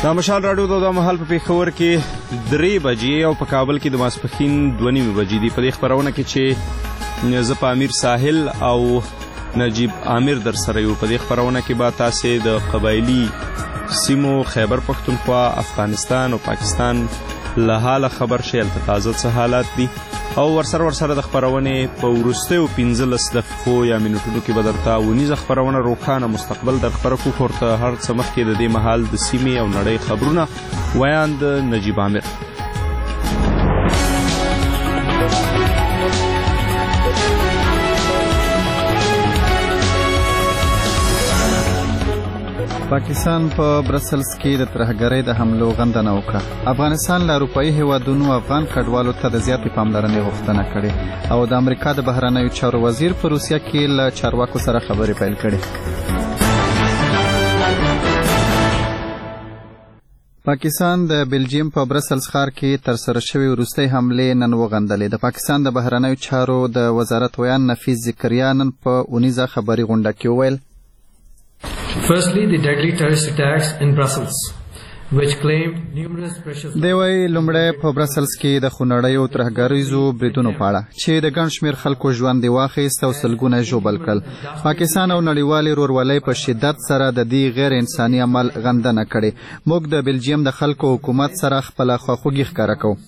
د مشال راډیو د مهال په پېښور کې 3 بجې او په کابل کې د ماسپښین 2:30 بجې دي. په دې خپرونه کې چې زه په امیر ساحل او نجیب عامر در سره یو، په دې خپرونه کې به تاسې د قبایلي سیمو خیبر پښتونخوا، افغانستان او پاکستان له حاله خبر شي. هلته تازه څه حالات دي او ورسره د خپرونې په وروستیو 15 دقیقو یا منټونو کې به درته ونیزه خپرونه روښانه مستقبل در خپره کړو. خو ورته هر څه مخکې د دې مهال د سیمې او نړۍ خبرونه ویان د نجیب عامر. پاکستان په برسلز کې د ترهګرۍ د حملو غندنه وکړه. افغانستان له اروپایي هیوادونو افغان کډوالو ته د زیاتې پاملرنې غوښتنه کړې او د امریکا د بهرنیو چارو وزیر په روسیه کې له چارواکو سره خبرې پیل کړې. پاکستان د بلجیم په برسلز ښار کې ترسره شوې وروستۍ حملې نن وغندلې. د پاکستان د بهرنیو چارو د وزارت ویان نفیس ذکریا نن په اونیزه خبري غونډه کې وویل: Firstly, the deadly terrorist attacks in Brussels, which claimed numerous precious... دوی لومړی په برسلز کې د خونړیو ترهګریزو بریدونو په اړه چې د ګڼ شمېر خلکو ژوند یې واخیست او سلګونه ژوبل کړل. پاکستان او نړیوالې ورورولۍ په شدت سره د دې غیر انساني عمل غندنه کړې. موږ د بلجیم د خلکو حکومت سره خپله خواخوږي ښکاره کوو.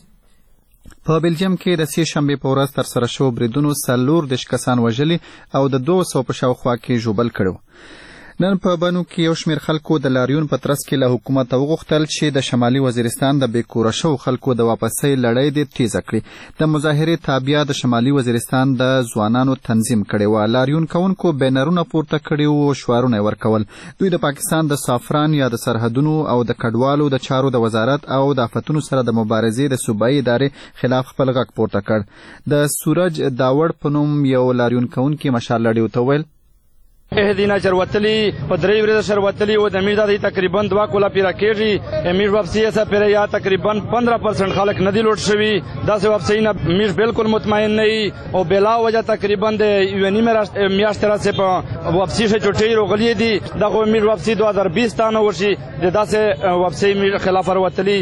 په بلجیم کې د 3 شنبې په ورځ ترسره شوو بریدونو 40 کسان وژلي او د 200 په شاوخوا کې ژوبل کړي. نن په بنو کې یو شمېر خلکو د لاریون په ترڅ کې له حکومته وغوښتل چې د شمالي وزیرستان د بېکوره شوو خلکو د واپسۍ لړۍ دې تیزه کړي. د مظاهرې تابعه د شمالي وزیرستان د ځوانانو تنظیم کړې وه. لاریون کوونکو بینرونه پورته کړي وو او شعارونه یې ورکول. دوی د پاکستان د سافران یا د سرحدونو او د کډوالو د چارو د وزارت او د آفتونو سره د مبارزې د صوبایي ادارې خلاف خپل غږ پورته کړ. د سورج داوړ په نوم یو لاریون کوونکي مشال راډیو ته ویل: اهدینا چروتلی په 3 ورځې چروتلی و د میرزا دی تقریبا 2 کولا پیرا کېږي. امیر واپسی ایسا پیرا یا تقریبا 15% خلک ندی لوټ شوي. داسې واپسی نه میر بالکل مطمئن نه او بلا وجه تقریبا د یونی میاشتې راځي په واپسی شه چټي روغلی دي. دغه میر واپسی 2020 تانه ورشي د داسې واپسی میر خلاف وروتلی.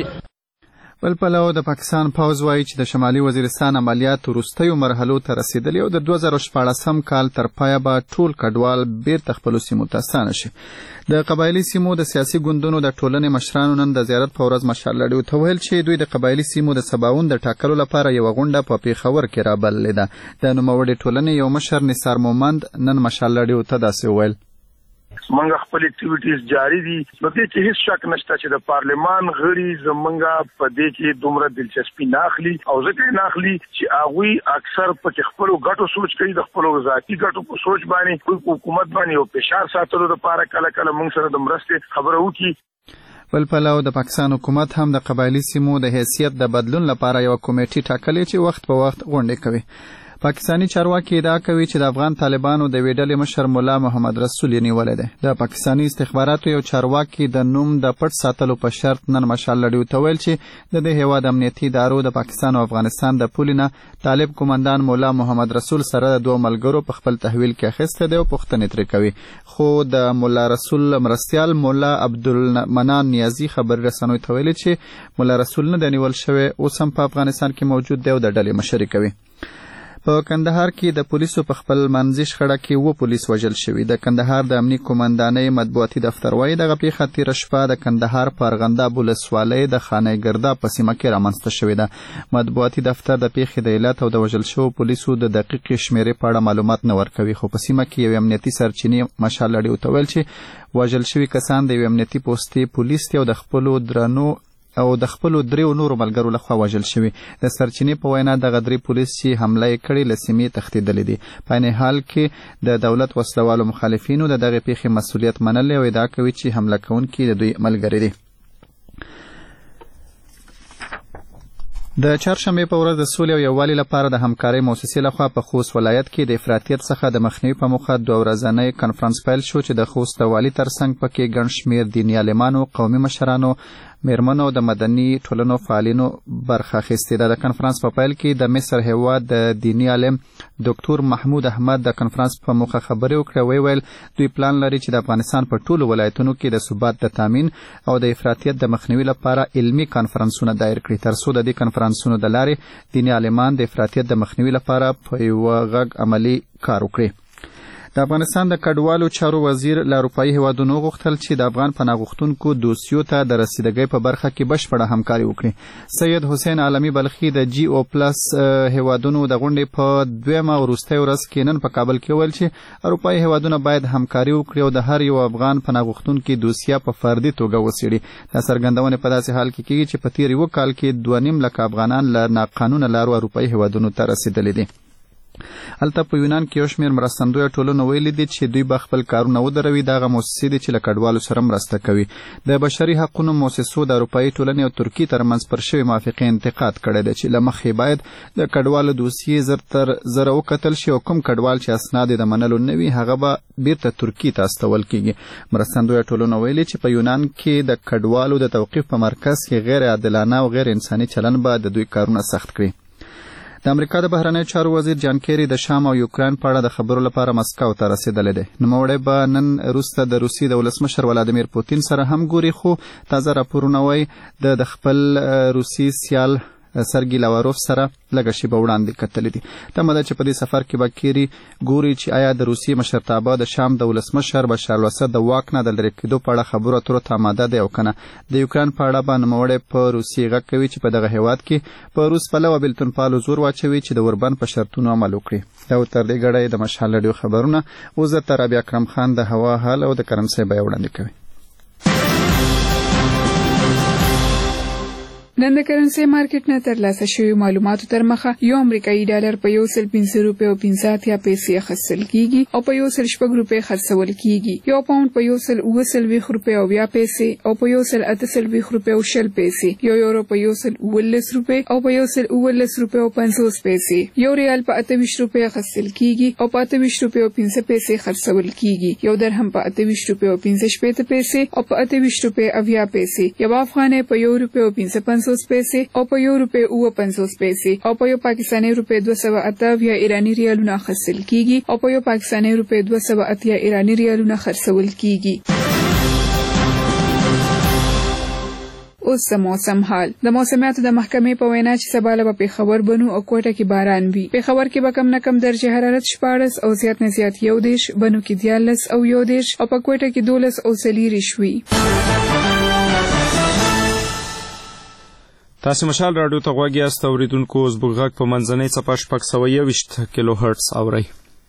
بل پلو د پاکستان پوځ وایي چې د شمالي وزیرستان عملیات وروستیو مرحلو ته رسیدلي او د 2014 کال تر پایه به ټول کډوال بیرته خپلو سیمو ته ستانه شي. د قبایلي سیمو د سیاسي ګوندونو د ټولنې مشرانو نن د زیارت په ورځ مشال راډیو ته ویل چې دوی د قبایلي سیمو د سباوون د ټاکلو لپاره یوه غونډه په پېښور کې رابللې ده. د نوموړې ټولنې یو مشر نثار مومند نن مشال راډیو ته داسې وویل: زمونږ خپل اکټیویټیز جاری دي. نو دې کې هیڅ شک نشته چې د پارلمان غړي زمونږ په دې کې دومره دلچسپي نه اخلي او ځکه نه اخلي چې هغوی اکثر په خپلو ګټو سوچ کوي، د خپلو ذاتي ګټو په سوچ باندې کوئی حکومت باندې او فشار ساتلو لپاره کله کله موږ سره د مرستې خبره وکړي. بل پلو د پاکستان حکومت هم د قبایلي سیمو د حیثیت د بدلون لپاره یو کمیټې ټاکلې چې وخت په وخت غونډې کوي. پاکستانی چارواکي ادعا کوي چې د افغان طالبانو د یوې ډلې مشر ملا محمد رسول یې نیولی دی. د پاکستاني استخباراتو یو چارواکي د نوم د پټ ساتلو په شرط نن مشال راډیو ته ویل چې د دې هیواد امنیتي ادارو د پاکستان او افغانستان د پولې نه طالب قومندان ملا محمد رسول سره د 2 ملګرو په خپل تحویل کې اخیستی دی او پوښتنې ترې کوي. خو د ملا رسول مرستیال ملا عبدالمنان نیازي خبري رسنیو ته ویلي چې ملا رسول نه دی نیول شوی، اوس هم په افغانستان کې موجود دی او د ډلې مشري کوي. په کندهار کې د پولیسو په خپل منځي شخړه کې 2 پولیس وژل شوي. د کندهار د امنیي قومندانۍ مطبوعاتي دفتر وایي دغه پیښه تېره شپه د کندهار په ارغنداب ولسوالۍ د خانه ګرده په سیمه کې رامنځته شوې ده. مطبوعاتي دفتر د پیښې د علت او د وژل شوو پولیسو د دقیقې شمېرې په اړه معلومات نه ورکوي. خو په سیمه کې یو امنیتي سرچینې مشال راډیو ته ویل چې وژل شوي کسان د یو امنیتي پوستې پولیس دي او د خپلو 3 نورو ملګرو لخوا وژل شوي. د سرچینې په وینا دغه 3 پولیس چې حمله یې کړې له سیمې تښتېدلي دي. په عین حال کې د دولت وسلوالو مخالفینو د دغې پیښې مسؤلیت منلی او ادعا کوي چې حمله کوونکي د دوی ملګري دي. د چهارشنبې په ورځ د سولې او یووالي لپاره د همکارۍ موسسې لخوا په خوست ولایت کې د افراطیت څخه د مخنیوي په موخه 2 ورځنی کنفرانس پیل شو چې د خوست د والي ترڅنګ پکې ګڼ شمېر دیني عالمانو، قومي مشرانو، میرمنو د مدني ټولنو فعالینو برخه اخیستې ده. د کنفرانس په پیل کې د مصر هیواد د دینی عالم ډاکټر محمود احمد د کنفرانس په موخه خبرې وکړې. ویل دوی پلان لري چې د افغانستان په ټولو ولایتونو کې د ثبات د تامین او د افراطیت د مخنیوي لپاره علمي کنفرانسونه دایر کړي تر څو د دې کنفرانسونو د لارې دینی عالمان د افراطیت د مخنیوي لپاره په یوه غږ عملی کار وکړي. د افغانستان د کډوالو چارو وزیر له اروپایي هیوادونو غوښتل چې د افغان پناه غوښتونکو دوسیو ته د رسیدګۍ په برخه کې بشپړه همکاري وکړي. سید حسین عالمي بلخي د جی او پلس هیوادونو د غونډې په دویمه وروستۍ ورځ کې نن په کابل کې ویل چې اروپایي هیوادونه باید همکاري وکړي او د هر یو افغان پناه غوښتونکي دوسیه په فردي توګه وڅېړي. دا څرګندونې په داسې حال کې کېږي چې په تېر یو کال کې 2.5 لکه افغانان له ناقانونه لارو اروپایي هیوادونو ته رسېدلي دي. هلته په یونان کې یو شمېر مرستندویه ټولنو ویلي دي چې دوی به خپل کارونه ودروي. دغه مؤسسې دي چې له کډوالو سره مرسته کوي. د بشري حقونو مؤسسو د اروپایي ټولنې او ترکیې ترمنځ پر شوې موافقې انتقاد کړی دی چې له مخې باید د کډوالو دوسیې زر تر زره وکتل شي او کوم کډوال چې اسناد یې د منلو نه وي هغه به بیرته ترکیې ته استول کیږي. مرستندویه ټولنو ویلي چې په یونان کې د کډوالو د توقیف په مرکز کې غیر عادلانه او غیر انساني چلن به د دوی کارونه سخت کړي. د امریکا د بهرنیو چارو وزیر جان کیری د شام او یوکرين په اړه د خبرو لپاره مسکو ته رسیدلی دی. نوموړی به نن وروسته د روسیې د ولسمشر ولادیمیر پوتین سره هم ګوري خو تازه راپورونه وایي د خپل روسي سیال سرګي لاواروف سره لږه شیبه وړاندې کتلې دي. تمه ده چې په دې سفر کې به کیری ګوري چې آیا د روسیې مشرتابه د شام د ولسمشر بشار الاسد د واک نه د لرې کېدو په اړه خبرو اترو ته آماده دی او که نه. د یوکرين په اړه به نوموړی په روسیې غږ کوي چې په دغه هیواد کې په روس پلوه بېلتونپالو زور واچوي چې د اوربان په شرطونو عمل وکړي. دا تر دې ګړی د مشال رادیو خبرونه. اوس درته رابعه اکرم خان د هوا حال او د کرنسۍ بیه وړاندې کوي. نن د کرنسۍ مارکیټ نه ترلاسه شوي معلوماتو تر مخه یو امریکایي ډالر په 1.50 روپۍ او 50 پیسې اخیستل کیږي او په 1.6 روپۍ خرڅول کیږي. یو پاوند په 1.29 روپۍ او 20 پیسې او په 1.38 روپۍ او 20 پیسې. یو یورو په 1.19 روپۍ او په 1.19 روپۍ او 50 پیسې. یو ریال په 28 روپۍ اخیستل کیږي او په 28 روپۍ او 50 پیسې خرڅول کیږي. یو درهم په 28 روپۍ او 50 پیسې او په 28 روپۍ او 20 پیسې. یو افغانۍ په 1 روپۍ او 50 پیسې او په 1 روپۍ او 50 پیسې او په یو پاکستاني روپۍ 280 ایرانی ریالونه اخیستل کیږي او په یو پاکستاني روپۍ 280 ایرانی ریالونه خرڅول کیږي. اوس د موسم حال. د موسمیاتو د محکمې په وینا چې سبا له پېښور بنو او کوټه کې باران وي. پېښور کې به کم نه کم درجه حرارت 14 او زیات نه زیات 11 بنو کې 14 او 11 او په کوټه کې 12 او 13 وي. تاسو مشال رادیو ته غوږ یاست. اوریدونکو زموږ غږ په منځنۍ څپه 621 کیلو هرتز اورئ.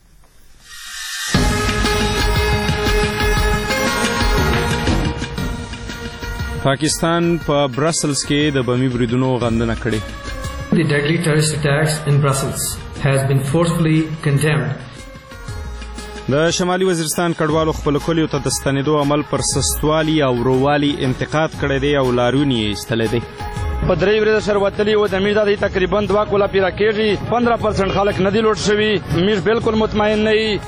پاکستان په برسلز کې د بمي بریدونو غندنه کړې. The deadly terrorist attacks in Brussels has been forcefully condemned. د شمالي وزیرستان کډوالو خپل کلیو ته د ستنېدو عمل پر سستوالي او ورووالي انتقاد کړی دی او لاریون یې ایستلی دی. په درې ورځې سره وتلي و د میډا دی تقریبا 2 کولا پیرا کېږي. 15% خلک ندي لوټ شوي. میډ بالکل مطمئن نه وي.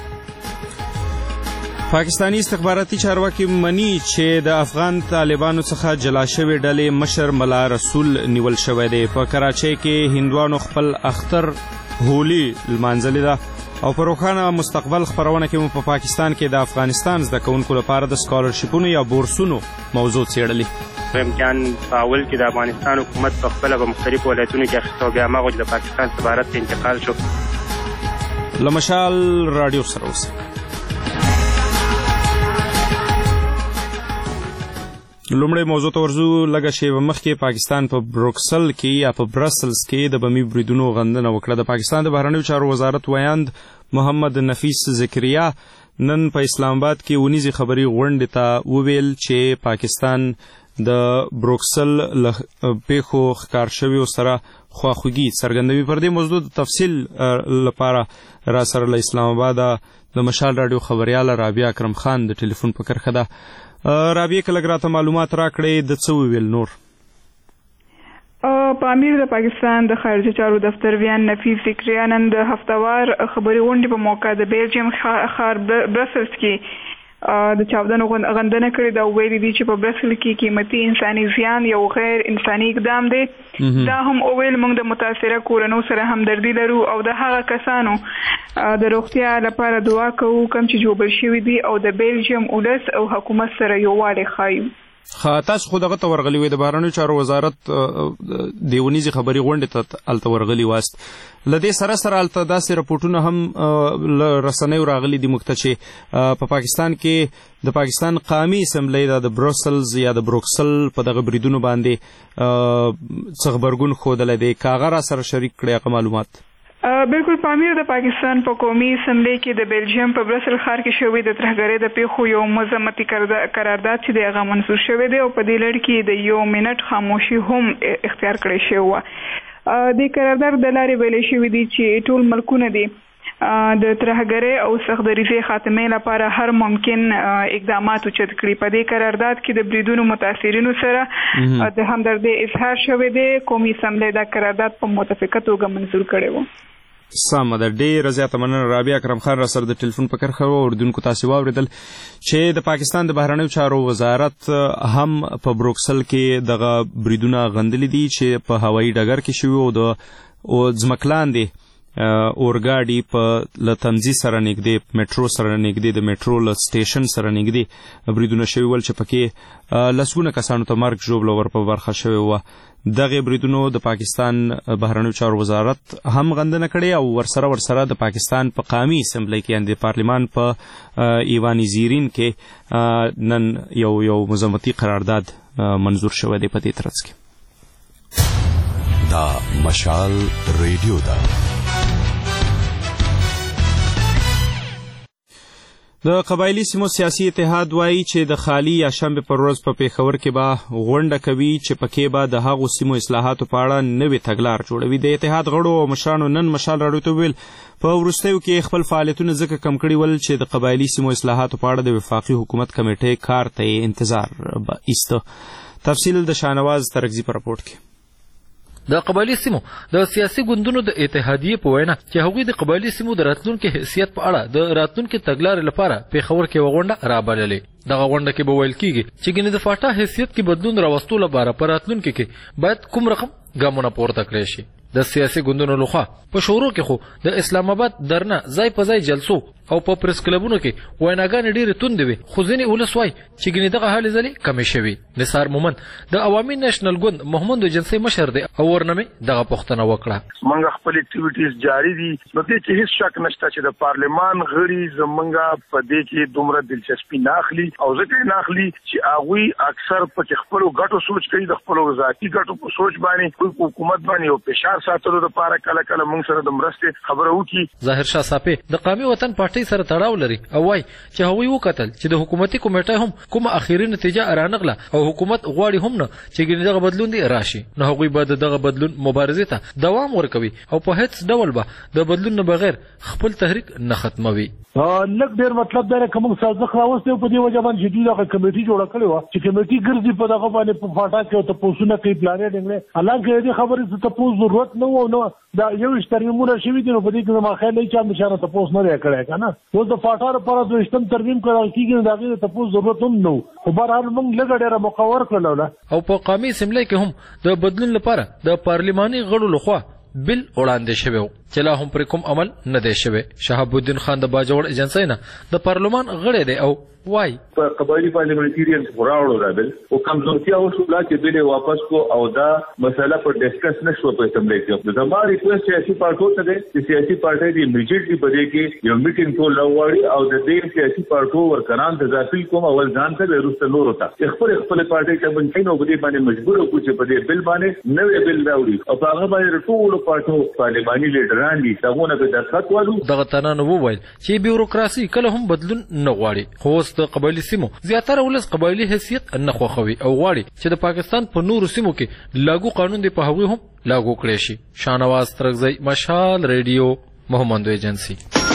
پاکستانی استخباراتي چارواکي مني چې د افغان طالبانو څخه جلا شوی ډلې مشر ملا رسول نیول شوی دی. په کراچۍ کې هندوانو خپل اختر هولي لمانځلې ده او په روښانه مستقبل خپرونه کې مو په پاکستان کې د افغانستان زده کوونکو لپاره د سکالرشپونو یا بورسونو موضوع څېړلې. امتحان په اول کې د افغانستان حکومت په خپله په مختلفو ولایتونو کې اخیسته او بیا هماغه د پاکستان سفارت ته انتقال شو. له مشال راډیو سره اوسئ. لومړی موضوع ته ورځو. لږه شیبه مخکې پاکستان په بروکسل کې یا په برسلز کې د بمي بریدونو غندنه وکړه. د پاکستان د بهرنیو چارو وزارت ویاند محمد نفیس ذکریا نن په اسلام آباد کې ونیزي خبري غونډې ته وویل چې پاکستان د بروکسل پیښو ښکار شویو سره خواخوږي څرګندوي. پر دې موضوع د تفصیل لپاره را سره له اسلام آباد د مشال راډیو خبرياله رابعه اکرم خان د ټلیفون په کرښه ده. رابعه کله راته معلومات راکړئ د څه وویل نور؟ په امیر د پاکستان د خارجه چارو دفتر ویان نفیس ذکریا نن د هفتوار خبري غونډې په موقع د بیلجیم ښار برسلز کې د چاودنو غندنه کړې ده، ویلي دي چې په برسل کې قیمتي انساني زیان یو غیر انساني اقدام دی. دا هم ویل موږ د متاثره کورنو سره همدردي لرو او د هغه کسانو د روغتیا لپاره دعا کوو کوم چې جوړ شوي دي او د بیلجیم ولس او حکومت سره یووالی ښایو. تاسو خو دغه ته ورغلي وئ، د بهرنیو چارو وزارت دیونیزې خبري غونډې ته هلته ورغلي واست. له دې سره هلته داسې رپورټونه هم له رسنیو راغلي دي موږ ته چې په پاکستان کې د پاکستان قومي اسمبلی د بروسلز یا د بروکسل په دغه بریدونو باندې څه غبرګون ښودلی دی. که هغه را سره شریک کړی هغه معلومات. بالکل پامیر د پاکستان په قومي اسمبلی کې د بیلجیم په برسل ښار کې شوی د ترهګرۍ د پیښو یو مذمتي قرارداد چې د هغه منسوخ شوی دی او په دې لړ کې د 1 منټ خاموشي هم اختیار کړی شوی و. د قرارداد د لارې ویلې شوی دی چې ټول ملکونه دي د ترهګرۍ او سختدریزۍ خاتمې لپاره هر ممکن اقدامات اوچت کړي. په دې قرارداد کې د بریدونو متاثرینو سره د همدردۍ اظهار شوی دی. قومي اسمبلی دا قرارداد په متفقه توګه منظور کړی و. سمه ده، ډېره زیاته مننه. رابعه اکرم خان را سره د ټلیفون په کرښه وه. اردوونکو تاسې واورېدل چې د پاکستان د بهرنیو چارو وزارت هم په بروکسل کې دغه بریدونه غندلي دي چې په هوایي ډګر کې شوي او د ځمکلاندې اورګاډي په له تمځي سره نږدې میټرو سره نږدې د میټرو له سټیشن سره نږدې بریدونه شوي ول چې پکې لسګونه کسانو ته مرګ ژوبله ور په برخه شوې وه. دغه بریدونو د پاکستان بهرنیو چارو وزارت هم غندنه کړې او ورسره د پاکستان په قومي اسمبلی کې یعنې د پارلمان په ایوان زیرین کې نن یو مذمتي قرارداد منظور شوی دی په دې ترڅ کې. دا مشال ریډیو ده. د قبایلی سیمو سیاسي اتحاد وایي چې د خالی یا شنبه پر ورځ په پیښور کې به غونډه کوي چې پکې به د هغو سیمو اصلاحاتو په اړه نوې تګلار جوړوي. د اتحاد غړو او مشرانو نن مشال راډیو ته ویل په وروستیو کې خپل فعالیتونه ځکه کم کړي ول چې د قبایلی سیمو اصلاحاتو په اړه د وفاقي حکومت کمیټې کار ته انتظار به ایسته. تفصیل د شاهنواز ترکزي په راپورټ کې. د قبایلی سیمو د سیاسي ګوندونو د اتحادیې په وینا چې هغوی د قبایلی سیمو د راتلونکي حیثیت په اړه د راتلونکي تګلارې لپاره پیښور کې غونډه رابللې. دغه غونډه کې به ویل کیږي چې ګینې د فاټا حیثیت کې بدلون راوستو لپاره په راتلونکي کې باید کوم رقم ګامونه پورته کړی شي. د سیاسي ګوندونو لخوا په شورو کې خو د اسلام آباد درنه ځای په ځای جلسو او په پریس کلبونو کې ویناګانې ډېرې توندې وي، خو ځینې ولس وایي چې ګینې دغه هلې ځلې کمې شوي. نثار مومند د عوامي نیشنل ګوند محمد جنسي مشر دی او ورنه مې دغه پوښتنه وکړه. موږ خپل اکټیویټیز جاری دي، نو دې کې هیڅ شک نشته چې د پارلمان غړي زمونږ په دې کې دومره دلچسپي نه اخلي او ځکه نه اخلي چې هغوی اکثر په خپلو ګټو سوچ کوي، د خپلو ذاتي ګټو په سوچ باندې کوئی حکومت باندې او فشار ساتلو لپاره کله کله موږ سره د مرستې خبره وکړي. ظاهر شاه صافی د قومي وطن پارټۍ سره تړاو لري او وايي چې هغوی وکتل چې د حکومتي کمیټې هم کومه اخیری نتیجه رانغله او حکومت غواړي هم نه چې ګینې دغه بدلون دی راشي، نو هغوی به دغه بدلون مبارزې ته دوام ورکوي او په هیڅ ډول به د بدلون نه بغیر خپل تحریک نه ختموي. لږ ډېر مطلب دا کوم سازش راوستي په دې وجه باندې چې دوی دغه کمیټي جوړه کړې وه چې کمیټي ګرځي په دغه باندې په فاټا کې او تپوسونه کوي پلانې ډنګلې. حالانکه دې خبرې څه تپوس ضرورت نه و، نو دا یو ترمیمونه شوي دي، نو په دې کې زما خیال دی چې همیشه نه تپوس نه دی کړی که نه. اوس د فاټا لپاره 22 ترمیم کړل کېږي، نو د هغې د تپوس ضرورت هم نه و. خو بهرحال موږ لږه ډېره مقور کړله. او په قومي اسمبلی کې هم د بدلون لپاره د پارلماني غړو لخوا بل وړاندې شوی و چې لا هم پرې کوم عمل نه دی شوی. شهاب الدین خان د باجوړ ایجنسۍ نه د پارلمان غړی دی او وايي په قبایلی پارلیمنټریان راوړو دا بل او کمزورتیا وشوله چې بل واپس کو او دا مسله پر ډسکس نشو په اسمبلی کې. د ما ریکوست سیاسي پارټو ته دی چې سیاسي پارټي دی میجرلی بده کې یو میټینګ ټول لوړی او د دې سیاسي پارټو ورکران د ځاپل کوم اول ځان ته ورسته نور وتا خپل پارټي ته باندې نو بده باندې مجبور کو چې په دې بل باندې نوې بل راوړي او هغه باندې ټول پارټو پارلیماني لیډران دي څنګه به دقت والو. دغه تنانو وویل چې بیوروکراسي کله هم بدلون نه غواړي، خو د قبایلی سیمو زیاتره ولس قبایلی حیثیت نه خوښوي او غواړي چې د پاکستان په نورو سیمو کې لاګو قانون دی په هغوی هم لاګو کړی شي. شاهنواز ترکزی، مشال ریډیو، محمد ایجنسی.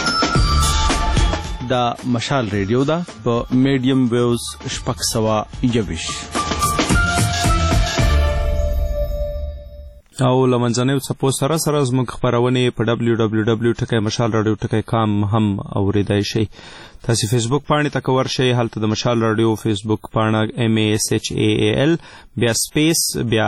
دا مشال ریډیو دا په میډیم ویوز 621. او لمنځنیو څپو سره زموږ خپرونې په www.mashalradio.com هم اوریدای شئ. تاسو فیسبوک پاڼې ته ورشئ، هلته د مشال رادیو فیسبوک پاڼه MASHAAL بیا سپیس بیا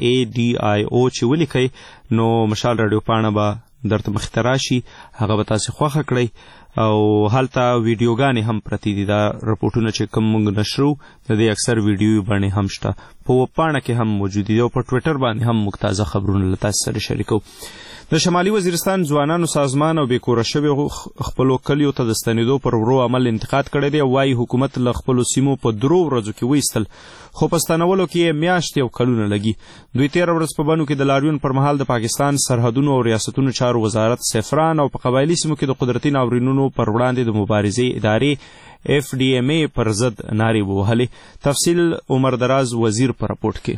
RADIO چې ولیکئ نو مشال رادیو پاڼه به درته مخې ته راشي، هغه به تاسې خوښه کړئ. او هلته ویډیوګانې هم پرتې دي، دا رپورټونه چې کوم موږ نشرو د دې اکثر ویډیو باندې هم شته، په ویب پاڼه کې هم موجود دي او په ټویټر باندې هم موږ تازه خبرونه له تاسو سره شریکو. د شمالي وزیرستان ځوانانو سازمان او بیکوره شوي خپلو کلیو ته د ستنېدو پر ورو عمل انتقاد کړی دی او وایي حکومت له خپلو سیمو په 3 ورځو کې وایستل، خو په ستنولو کې یې میاشتې او کلونه لګي. دوی 13 ورځ په بنو کې د لاریون پر مهال د پاکستان سرحدونو او ریاستونو چارو وزارت سفران او په قبایلي سیمو کې د قدرتي ناورینونو پر وړاندې د مبارزې ادارې FDMA پر ضد نارې ووهلې. تفصیل عمر دراز وزیر په رپورټ کې.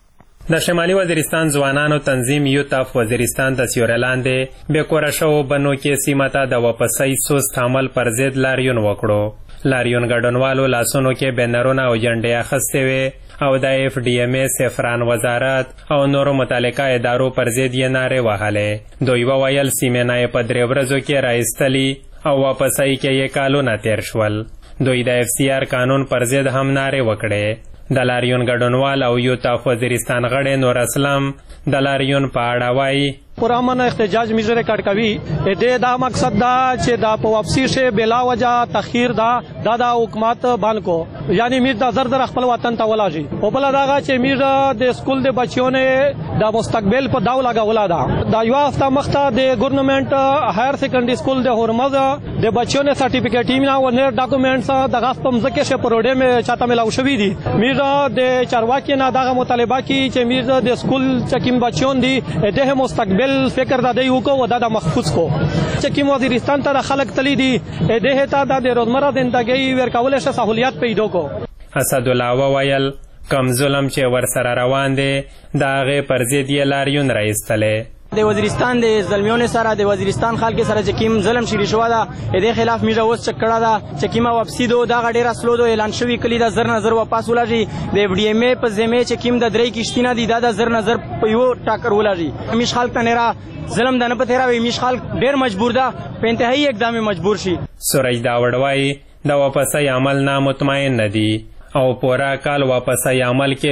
د شمالي وزیرستان ځوانانو تنظیم یوت اف وزیرستان د سیوري لاندې بیکوره شوو بنو کې سیمه ته د واپسۍ سست عمل پر ضد لاریون وکړو. لاریون ګډونوالو لاسونو کې بینرونه او جنډې اخیستې وې او د FDMA سفران وزارت او نورو متعلقه ادارو پر ضد یې نارې وهلې. دوی وویل سیمې نه یې په 3 ورځو کې راایستلي او واپسۍ کې یې کالونه تیر شول. دوی د FCR قانون پر ضد هم نارې وکړې. د لاریون ګډونوال او یوت اف وزیرستان غړی نور اسلام د لاریون په اړه وایي پرامن احتجاج میز ریکارډ کوي دا مقصد دا چې دا په واپسی شه بلا وجہ تاخير دا حکومت باندې کو یعنی میر دا زر خپل وطن ته ولاږي او بل دا چې میر د سکول د بچیو نه د مستقبل په داو لگا ولا دا یو هفته مخته د ګورنمنت هایر سیکنډري سکول د هرمز د بچیو نه سرټیفیکیټ نه او نه ډاکومېنټس د غاستم زکه شه پروډه می چاته ملاو شوې دي. میر د چارواکي نه دغه مطالبه کی چې میر د سکول چکیم بچیون دي د مستقبل فکر دا دی وکړو دا محفوظ کو چې کوم وزیرستان ته خلک تللی دي دغه ته د روزمره ژوندۍ ورکول شه سہولیت پیدا کو. اسد الله وویل کم ظلم چې ور سره روان دي دا غي پر ضد یې لاریون راایستلې. د وزیرستان د ظلمیونو سره د وزیرستان خلک سره چې کوم ظلم شری شو دا د خلاف میجا اوس چکړه دا چې کومه واپسی دو دا غډیر اصلو دو اعلان شوی کلی دا زر نظر واپس ولاږي د FDMA په ذمه چې کوم د 3 کشتینه دي دا زر نظر په یو ټاکر ولاږي. همیش خلک ته نه ظلم دنه په تیرا وي همیش خلک ډیر مجبور ده په انتهایی اقدام مجبور شي. سورج دا وړوي د واپسۍ عمل نه مطمئن ندي او پورا کال واپسۍ عمل کې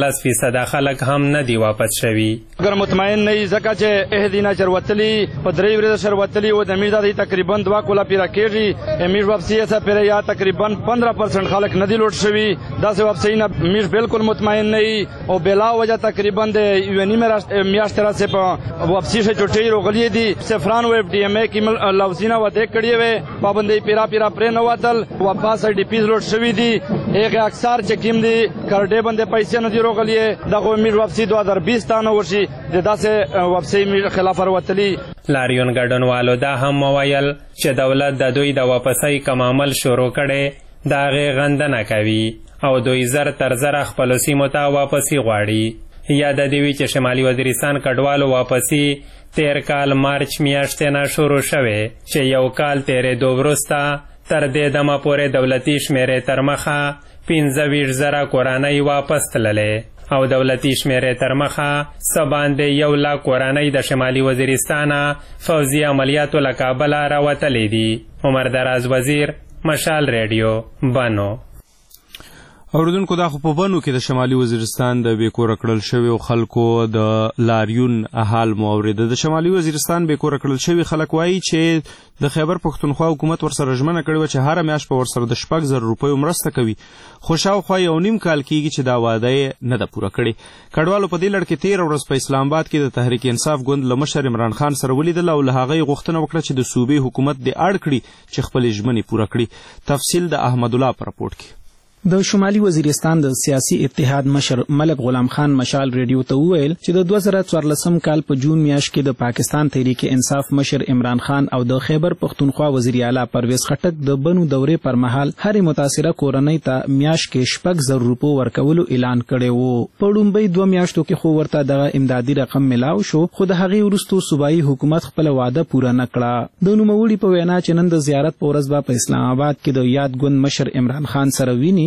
15% خلک هم نه دی واپس شوي. اگر مطمئن نه ځکه چې اهدینا چروتلی په 3 ورځې شروتلی او د میرزا دی تقریبا 2 کولا پیرا کېږي امیر واپسی سره پر یا تقریبا 15% خلک نه دی لوټ شوي. دا سه واپسی نه میر بالکل مطمئن نه او بلا وجه تقریبا د یونی میاشت را سه په واپسی شه چټي روغلی دي سفران او FDMA کې لوزینا وته کړی وي پابندۍ پیرا پر نه وتل واپس ډي پی لوټ شوي دي. ایک اکثر چې کیم دي کارډې باندې پیسې نه دی روغلی دغه میر واپسی 2020 ته نه ورشي د داسې واپسی میر خلاف وروتلی. لاریون ګډونوالو دا هم وویل چې دولت د دوی د واپسۍ کوم عمل شروع کړي دا غندنه کوي او دوی زر تر زر خپل سیمو ته واپسی غواړي. یاد دی چې شمالي وزیرستان کډوالو واپسی 13 کال مارچ میاشتې نه شروع شوه چې یو کال تیرې دوه ورسته تر دې دمه پورې دولتي شمیرې تر مخه 15,000 کورنۍ واپس تللې او دولتي شمیرې تر مخه سباندې 100,000 کورنۍ د شمالي وزیرستان فوزي عملیاتو له کابل راوتلې دي. عمر دراز وزیر مشال ریډیو بانو. اوردونکو دا خو په بنو کې د شمالي وزیرستان د بیکوره کړل شوی خلکو د لاریون حال مو اوریده. د شمالي وزیرستان بیکوره کړل شوی خلک وایي چې د خیبر پښتونخوا حکومت ورسره ژمنه کړې و چې هر میاشت په ورسره د 6,000 روپیو مرسته کوي، خو شاوخوا 1.5 کال کېږي چې دا وعده نه ده پوره کړې. کډوالو په دې لړ کې 13 ورځ په اسلام آباد کې د تحریک انصاف ګوند له مشر عمران خان سره ولیدل او له هغه غوښتنه وکړه چې د صوبې حکومت دې اړ کړي چې خپل ژمنې پوره کړي. تفصیل د احمد الله په رپورټ کې. د شمالي وزیرستان د سیاسي اتحاد مشر ملک غلام خان مشال ریډیو ته وویل چې د 2014 کال په جون میاشت کې د پاکستان تحریک انصاف مشر عمران خان او د خیبر پښتونخوا وزیر اعلی پرویز خټک د بنو دورې پر مهال هر متاثره کورنۍ ته میاشت کې 6,000 روپیو ورکولو اعلان کړی وو. په لومړی 2 میاشتو کې خو ورته د امدادي رقم ملاو شو، خو د هغې وروسته صوبایي حکومت خپل وعده پوره نه کړه. د نوموړي په وینا چې نن د زیارت په ورځ په اسلام آباد کې د یاد ګوند مشر عمران خان سره ویني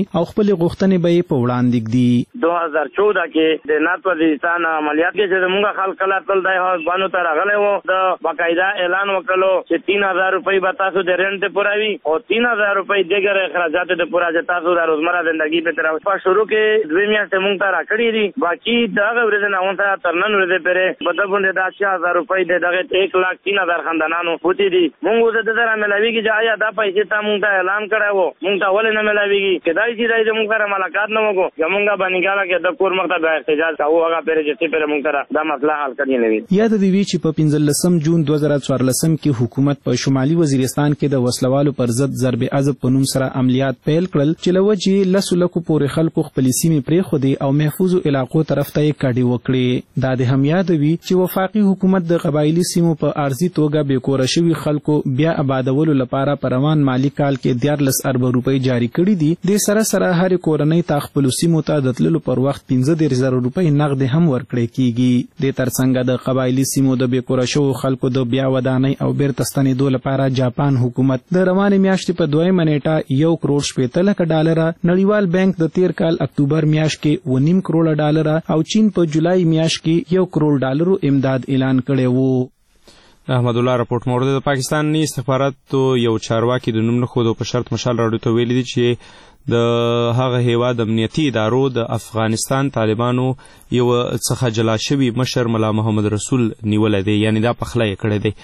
او خپل غوښتنې به په وړاندې ږدي. 2014 کې د نات وزیرستان عملیات کې چې موږ خلک کله تل د باندې تر غلې وو د باقاعده اعلان وکړو چې 3000 روپۍ به تاسو د رنت پوراوي او 3000 روپۍ دیګر اخراجات د پورا چې تاسو د روزمره ژوندۍ په تر په شروع کې دوی میاشتې موږ ته راکړي دي. باقي دا ورځ نه اونته ترنن ورځ پرې بدبوند د 8000 روپۍ دغه 1,03,000 خاندانانو پوتې دي. موږ د دره ملويږي چې آیا دا پیسې ته موږ ته اعلان کړو موږ ته ولې نه ملويږي کدای شي دای موږ سره ملاقات نه وکړو چې موږ باندې کې د کور مخ ته احتجاج کوو هغه پرې چې پرې موږ سره دا مسله حل کړی نه وي. یاد دی وی چې په 15 جون 2014 کې حکومت په شمالي وزیرستان کې د وسلوالو پر ضد ضرب عضب په نوم سره عملیات پیل کړل چې لوجې لسلکو پورې خلکو خپل سیمې پرې خو دي او محفوظ علاقو طرف ته کډي وکړي. دا د هم یاد وی چې وفاقي حکومت د قبایلی سیمو په ارزي توګه به کور شوی خلکو بیا آبادولو لپاره پروان مالی کال کې 14 ارب روپۍ جاری کړي دي. د سره هر کورنۍ ته خپل سیمو ته د تللو پر وخت 15,000 روپۍ نقد هم ورکړي کیږي. د ترڅنګ د قبایلی سیمو د بیکور شو خلکو د بیا ودانۍ او بیرته ستنېدو لپاره جاپان حکومت د روانې میاشتې په 2 نیټه $1,70,00,000 نړیوال بانک د 13 کال اکتوبر میاشت کې $1.5 کروڑ او چین په جولای میاشت کې $1 کروڑ امداد اعلان کړی وو. احمد الله راپورټ مورد د پاکستاني استخباراتو یو چارواکي د نوم نه خود په شرط مشال راډیو ته ویلي دي چې د هغه هیواد امنیتي ادارو د افغانستان طالبانو یو څخه جلا شوی مشر ملا محمد رسول نیولای دی یعنی دا پخلی کړی دی.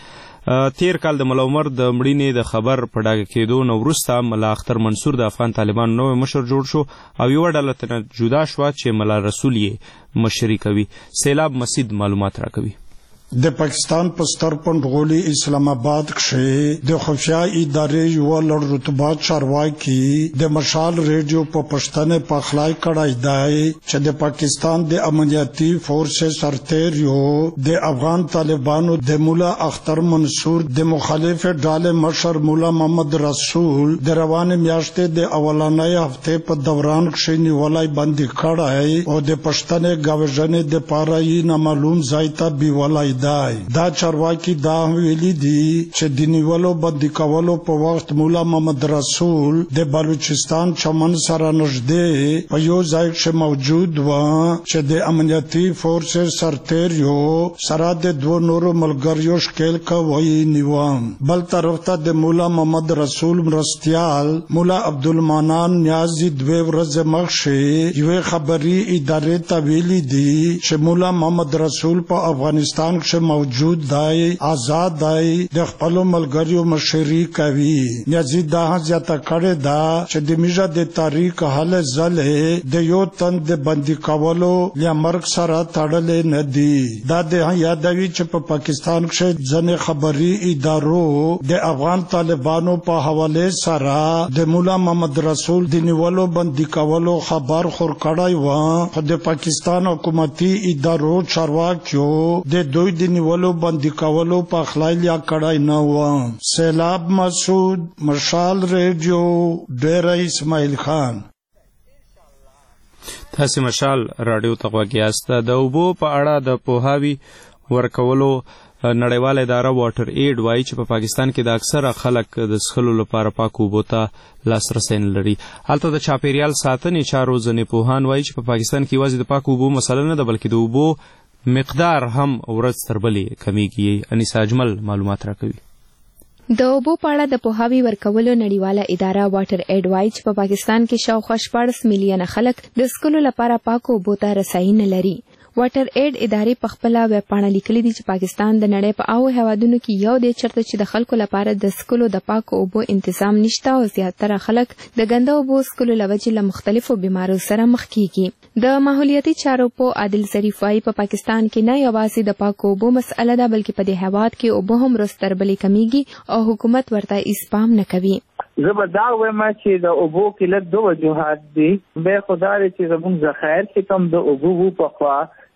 13 کال د ملا عمر د مړینې د خبر په ډاګه کېدو نو وروسته ملا اختر منصور د افغان طالبانو نوی مشر جوړ شو او یو ډله ترې جدا شوه چې ملا رسول یې مشري کوي. سیلاب مسید معلومات راکوي. د پاکستان په ستر پنډغولي اسلام آباد کې د خفیه ادارې یو لړ رتبه چارواکي د مشال ریډیو په پښتنه په خلای کړای دی چې د پاکستان د امنیتي فورسز سرتیریو د افغان طالبانو د مولا اختر منصور د مخالف ډلې مشر مولا محمد رسول د روان میاشتې د اولنۍ هفته په دوران کې نیولای باندې کړای او د پښتنه غوښنې د پاره نه معلوم ځای ته بیولای دا چارواکي دا ویلي دي چې د نیولو بندي کولو په وخت مولا محمد رسول د بلوچستان چمن سره نږدې په یو ځای کې موجود و چې د امنیتي فورسز سرتیریو سره د دوه نورو ملګریو شکل کوي نیوام. بل طرف ته د مولا محمد رسول مرستیال مولا عبدالمنان نیازی 2 ورځې مخکې یو خبري ادارې ته ویلي دي چې مولا محمد رسول په افغانستان موجود دی آزاد دی د خپل ملګریو مشري کوي. یزید دا زیاته کړی دا چې د میژه د تاریخ حل زله د یو تن د بندي کولو یا مرګ سره تړلې نه دي. دا د یادوي چې په پاکستان کې ځنې خبري ادارو د افغان طالبانو په حواله سره د مولا محمد رسول د نیولو بندي کولو خبر خور کړای و خو د پاکستان حکومتي ادارو چارواکیو د دوی د نیولو بندي کولو په خلایلیا کړای نه و. سیلاب مسعود مشال ریډیو ډیره اسماعیل خان. تاسو مشال راډیو ته غوږیاست. د اوبو په اړه د پوهاوی ورکولو نړیواله اداره واټر ایډ وایي چې په پاکستان کې د اکثره خلک د څښلو لپاره پاکو اوبو ته لاسرسی نه لري. هلته د چاپیریال ساتنې چارو ځینې پوهان وایي چې په پاکستان کې یوازې د پاکو اوبو مسله نه ده بلکې د اوبو مقدار هم ورځ تر بلې کمیږي. انیسا اجمل معلومات راکوي. د اوبو په اړه د پوهاوی ورکولو نړیواله اداره واټر ایډ وایي چې په پاکستان کې شاوخوا 14 میلیونه خلک د څښلو لپاره پاکو اوبو ته رسایي نه لري. واټر ایډ ادارې په خپل ویب پاڼه لیکلي دي چې پاکستان د نړۍ په اوو هیوادونو کې یو دی چیرته چې د خلکو لپاره د څښلو د پاکو اوبو تنظیم نشته او زیاتره خلک د ګنده اوبو څښلو لوجې له مختلفو بیماریو سره مخ کیږي. د ماحولیاتي چارو په عادل ظریف وايي په پاکستان کې نه یوازې د پاکو اوبو مسئله ده بلکې په دې هیواد کې اوبه هم ورستربلې کمیږي او حکومت ورته اسپام نه کوي. زه به دا وایم چې د اوبو قلت دوه وجوهات دي. به خدای چې زموږ ذخایر چې کم د اوبو په خوا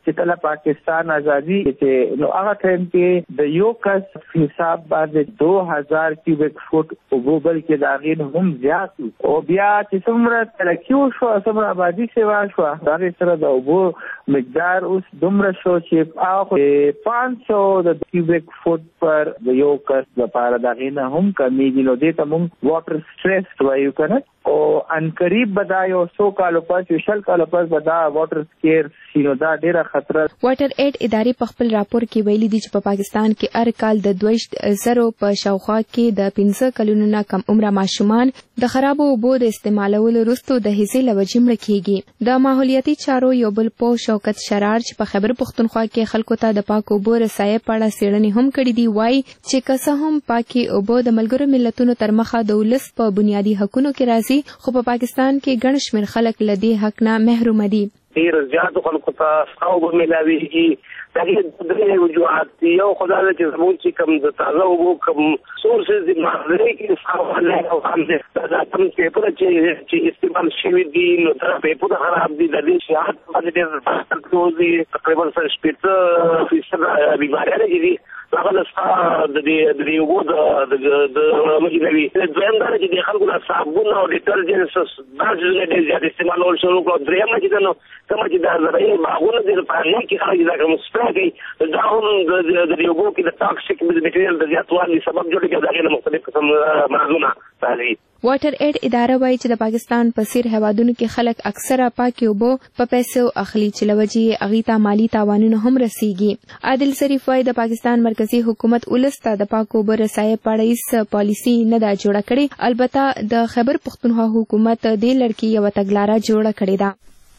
چې کله پاکستان ازادي چې نو هغه ټایم کې د یو کس حساب باندې 2000 کیوبیک فوټ اوبو بلکې د هغې هم زیات او بیا چې څومره ترقي وشوه څومره آبادي سیوا شوه د هغې سره د اوبو مقدار اوس دومره شو چې هغه 500 د کیوبیک فوټ پر د یو کس لپاره د هغې نه هم کمیږي نو دې ته موږ واټر سټریس وایو که نه او ان قریب به دا یو 100 کالو پس یو 100 کالو پس به دا واټر سکیرس نو دا ډېره خطره. واټر ایډ ادارې په خپل راپور کې ویلي دي چې په پاکستان کې هر کال د 22,000 په شاوخوا کې د 15 کلونو نه کم عمره ماشومان د خرابو اوبو د استعمالولو وروسته د هزې له وجې مړه کېږي. د ماحولیاتي چارو یو بل پوه شوکت شرار چې په خیبر پښتونخوا کې خلکو ته د پاکو اوبو رسایۍ په اړه څېړنې هم کړې دي وایي چې که څه هم پاکې اوبه د ملګرو ملتونو تر مخه د ولس په بنیادي حقونو کې راځي خو په پاکستان کې ګڼ شمېر خلک له دې حق نه محروم دي. ډېر زیاتو خلکو ته اوبه میلاوېږي د هغې درې وجوهات دي. یو خو دا ده چې زموږ چې کوم د تازه اوبو کوم سورسز دي مازرې کې او هم دا کوم پیپونه چې استعمال شوي دي نو دا پیپونه خراب دي د دې شهادت باندې ډېر دي تقریبا 15% بیماریانې دي هغه د دې اوبو د مجلوي دویم دا چې د خلکو د صابون او ډیټرجنټس دا ډېر زیات استعمالول شروع کړو. دریم چې نو کومه چې دا زرعي باغونه دي په هغې کې خلک دا کوم سپرې کوي دا هم د دې اوبو کې د ټاکسیک میټیریل د زیاتوالي سبب جوړ کېږي د هغې نه مختلف قسم مرضونه راځي. واټر ایډ اداره وایي چې د پاکستان په څېر هیوادونو کې خلک اکثره پاکې اوبه په پیسو اخلي چې له وجې یې هغې ته مالي تاوانونه هم رسیږي. عادل شریف وایي د پاکستان مرکزي حکومت ولس ته د پاکو اوبو رسایۍ په اړه هېڅ پالیسي نه ده جوړه کړې. البته د خیبر پښتونخوا حکومت دې لړ کې یوه تګلاره جوړه کړې ده.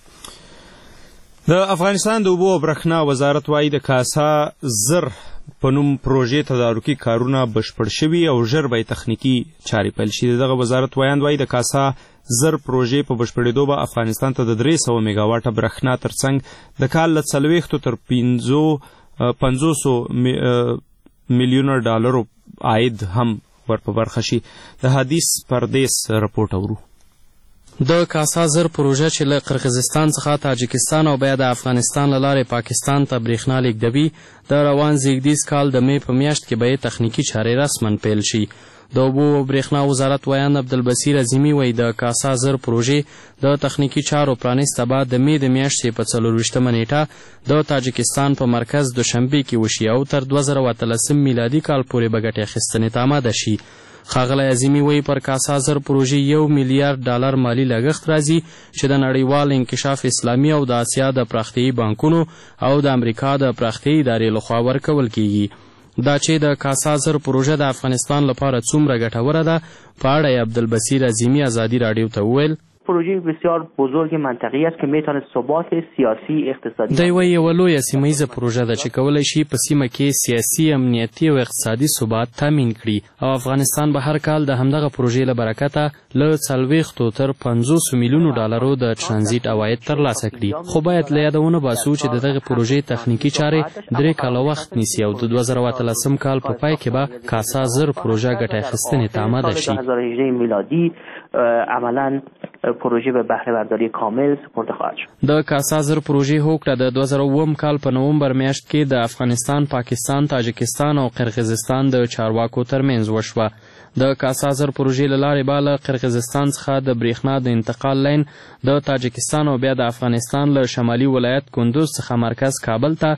د افغانستان د اوبو او برېښنا وزارت وایي د کاسا زر په نوم پروژې تدارکي کارونه بشپړ شوي او ژر به تخنیکي چارې پیل شي. دغه وزارت وایند وایي د کاسا زر پروژې په بشپړېدو به افغانستان ته د 300 میګاواټه برېښنا ترڅنګ د کال له 40 تر 500 میلیونه ډالرو عاید هم ور په برخه شي. د حدیث پردیس رپورټ اورو. د کاسا زر پروژه چې له قرغیزستان څخه تاجکستان او بیا د افغانستان له لارې پاکستان ته برېښنا لیږدوي د روان زیږدیز کال د مې په میاشت کې به تخنیکي چارې رسماً پیل شي. د اوبو او برېښنا وزارت ویان عبدالبصیر عظیمي وایي د کاسا زر پروژې د تخنیکي چارو پرانیسته بعد د مې د میاشتې په 24مه نیټه د تاجکستان په مرکز دوشنبې کې وشي او تر 2013 میلادي کال پورې به ګټې اخیستنې ته آماده شي. ښاغلی عظیمي وایي پر کاسا زر پروژې $1 میلیارډ مالي لګښت راځي چې د نړیوال انکشاف اسلامي او د آسیا د پراختیایي بانکونو او د امریکا د پراختیایي ادارې لخوا ورکول کیږي. دا چې د کاسا زر پروژه د افغانستان لپاره څومره ګټوره ده په اړه یې عبدالبصیر عظیمي ازادي راډیو ته وویل. پروژه بسیار بزرگ منطقی است که میتونه ثبات سیاسی اقتصادی دی وایي یوه لویه سیمهیزه پروژه ده چې کولی شي په سیمه کې سیاسي امنیتي او اقتصادي ثبات تامین کړي او افغانستان به هر کال د همدغه پروژې له برکته له 40 تر 500 میلیونو ډالرو د ترانزیت عواید ترلاسه کړي. خو باید له یاده ونباسو چې د دغه پروژې تخنیکي چارې 3 کاله وخت نیسي او د 2013 کال په پای کې به کاسا زر پروژه ګټه اخیستنې ته آماده شي. 2018 میلادی عملا پروژه به بهره برداری کامل سپرده خواهد شد. د کاسا زر پروژې هوکړه د 2009 کال په نومبر میاشت کې د افغانستان، پاکستان، تاجکستان او قرغیزستان د چارواکو ترمنځ وشوه. د کاسا زر پروژې له لارې به له قرغیزستان څخه د برېښنا د انتقال لین د تاجکستان او بیا د افغانستان له شمالي ولایت کندوز څخه مرکز کابل ته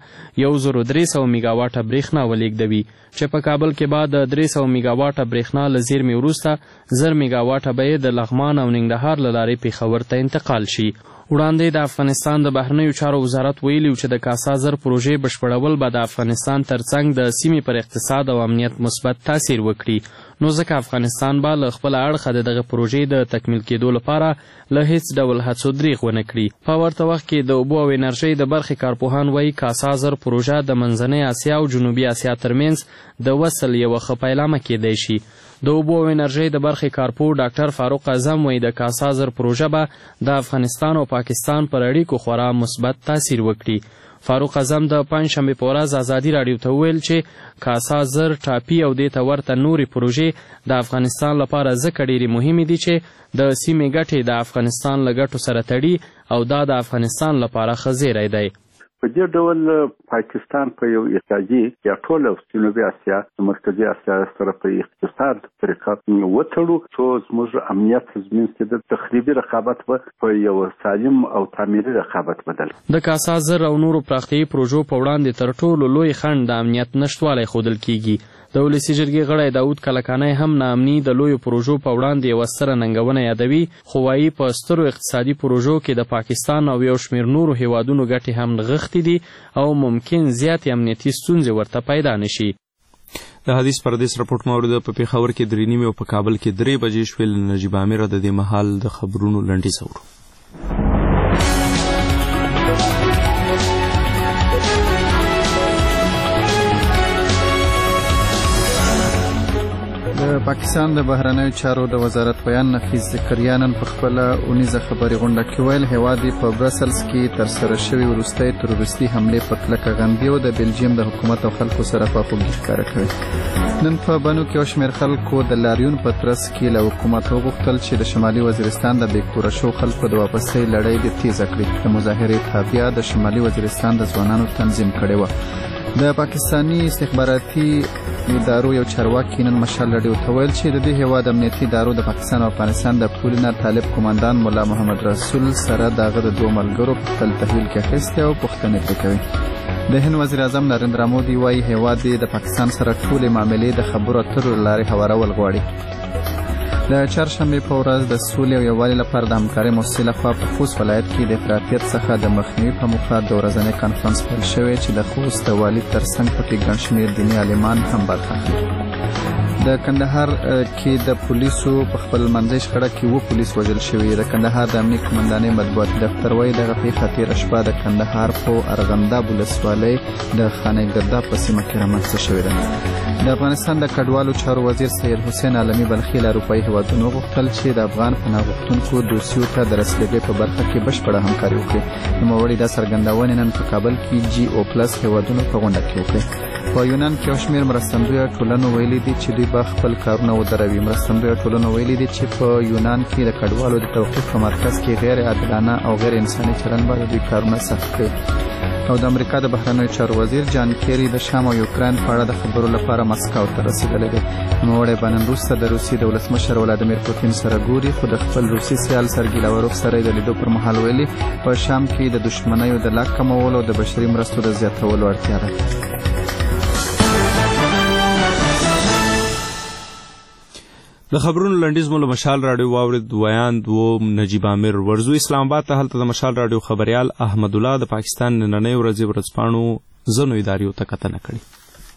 1300 میګاواټه برېښنا ولېږدوي چې په کابل کې به د 300 میګاواټه برېښنا له زیرمې وروسته 1000 میګاواټه به یې د لغمان او ننګرهار له لارې پېښور ته انتقال شي. وړاندې د افغانستان د بهرنیو چارو وزارت ویلي چې د کاسا زر پروژې بشپړول به د افغانستان ترڅنګ د سیمې پر اقتصاد او امنیت مثبت تاثیر وکړي، نو ځکه افغانستان به له خپله اړخه د دغه پروژې د تکمیل کېدو لپاره له هیڅ ډول هڅو دریغ ونه کړي. په ورته وخت کې د اوبو او انرژۍ د برخې کارپوهان وایي کاسا زر پروژه د منځنۍ اسیا او جنوبي اسیا ترمنځ د وصل یوه ښه پیلامه کېدی شي. د اوبو او انرژۍ د برخې کارپور ډاکټر فاروق اعظم وایي د کاسا زر پروژه به د افغانستان او پاکستان پر اړیکو خورا مثبت تاثیر وکړي. فاروق اعظم د پنجشنبې په ورځ ازادي راډیو ته وویل چې کاسا زر، ټاپي او دې ته ورته نورې پروژې د افغانستان لپاره ځکه ډېرې مهمې دي چې د سیمې ګټې د افغانستان له ګټو سره تړي او دا د افغانستان لپاره ښه زیری دی. په دې ډول پاکستان په یو اقتصادي یا ټول جنوبي اسیا مرکزي اسیا سره په اقتصاد طریقه وتړو چې زموږ امنیت تضمین کړي د تخریبي رقابت په یو سالم او تعمیري رقابت بدل. د کاسا زر او نورو پراختیایي پروژو په وړاندې تر ټولو لوی خنډ د امنیت نشتوالی ښودل کیږي. د ولسي جرګې غړی داود کلکانی هم ناامني د لویو پروژو په وړاندې یوه ستره ننګونه یادوي، خو وایي په سترو اقتصادي پروژو کې د پاکستان او یو شمېر نورو هیوادونو ګټې هم نغښتې دي او ممکن زیاتې امنیتي ستونزې ورته پیدا نشي. د حدیث پردیس رپورټ موارد په پېښور کې 3:30 او په کابل کې 3 بجې شوې. نجیب عامر د دې مهال د خبرونو لنډیز اورو. د پاکستان د بهرنیو چارو د وزارت ویان نفیس زکریا نن په خپله اونیزه خبري غونډه کې ویل هیواد یې په برسلز کې ترسره شوې وروستۍ تروریستي حملې په کلکه غندي او د بلجیم د حکومت او خلکو سره خواخوږي ښکاره کوي. نن په بنو کې یو شمېر خلکو د لاریون په ترڅ کې له حکومت وغوښتل چې د شمالي وزیرستان د بېکوره شو خلکو د واپسۍ لړۍ دې تیزه کړي. د مظاهرې تابعه د شمالي وزیرستان د ځوانانو تنظیم کړې وه. د پاکستاني استخباراتي ادارو یو چارواکي نن مشال رادیو ته ویل چې د دې هیواد امنیتي ادارو د پاکستان او افغانستان د پولینر طالب قومندان مولا محمد رسول سره د هغه د 2 ملګرو په خپل تحویل کې اخیستې او پوښتنې ترې کوي. د هند وزیر اعظم نریندرا مودي وایي هیواد د پاکستان سره ټولې معاملې د خبرو اترو له لارې هوارول غواړي. د چهارشنبې په ورځ د سولې او یووالي لپاره د همکارۍ موسسې لخوا په خوست ولایت کې د افراطیت څخه د مخنیوي په موخه د ورځني کنفرانس پیل شوی چې د خوست د والي ترڅنګ پکې ګڼ شمېر دیني عالمان هم برخه اخلي. د کندهار کې د پولیسو په خپل منځي شخړه کې 2 پولیس وژل شوي. د کندهار د امنیت قومندانۍ مطبوعاتي دفتر وایي دغه پیښه تېره شپه د کندهار په ارغنداب ولسوالۍ د خانه ګرداب په سیمه کې رامنځته شوې ده. د افغانستان د کډوالو چارو وزیر سید حسین عالمي بلخي له اروپایي هیوادونو غوښتل چې د افغان پناه غوښتونکو دوسیو ته د رسېدګۍ په برخه کې بشپړه همکاري وکړي. نوموړي دا څرګندونې نن په کابل کې GO+ هیوادونو په غونډه کې وکړې. په یونان کې یو شمېر مرستندویه ټولنو ویلي دي چې دوی به خپل کارونه ودروي. مرستندویه ټولنو ویلي دي چې په یونان کې د کډوالو د توقیف په مرکز کې غیر عادلانه او غیر انساني چلند به د دوی کارونه سخت کړي. او د امریکا د بهرنیو چارو وزیر جان کیری د شام او یوکرين په اړه د خبرو لپاره مسکو ته رسیدلی دی. نوموړی به نن وروسته د روسیې د ولسمشر ولادیمیر پوتین سره ګوري، خو د خپل روسي سیال سرګي لاوروف سره د لیدو پر مهال ویلي په شام کې د دښمنیو د لا کمولو او د بشري مرستو د زیاتولو اړتیا ده. د خبرونو لنډیز مو له مشال راډیو واورید. ویاند و نجیب عامر ورزو اسلام آباد ته. هلته د مشال راډیو خبریال احمد الله د پاکستان نننۍ ورځې ورځپاڼو ځینو اداریو ته کتنه کړې.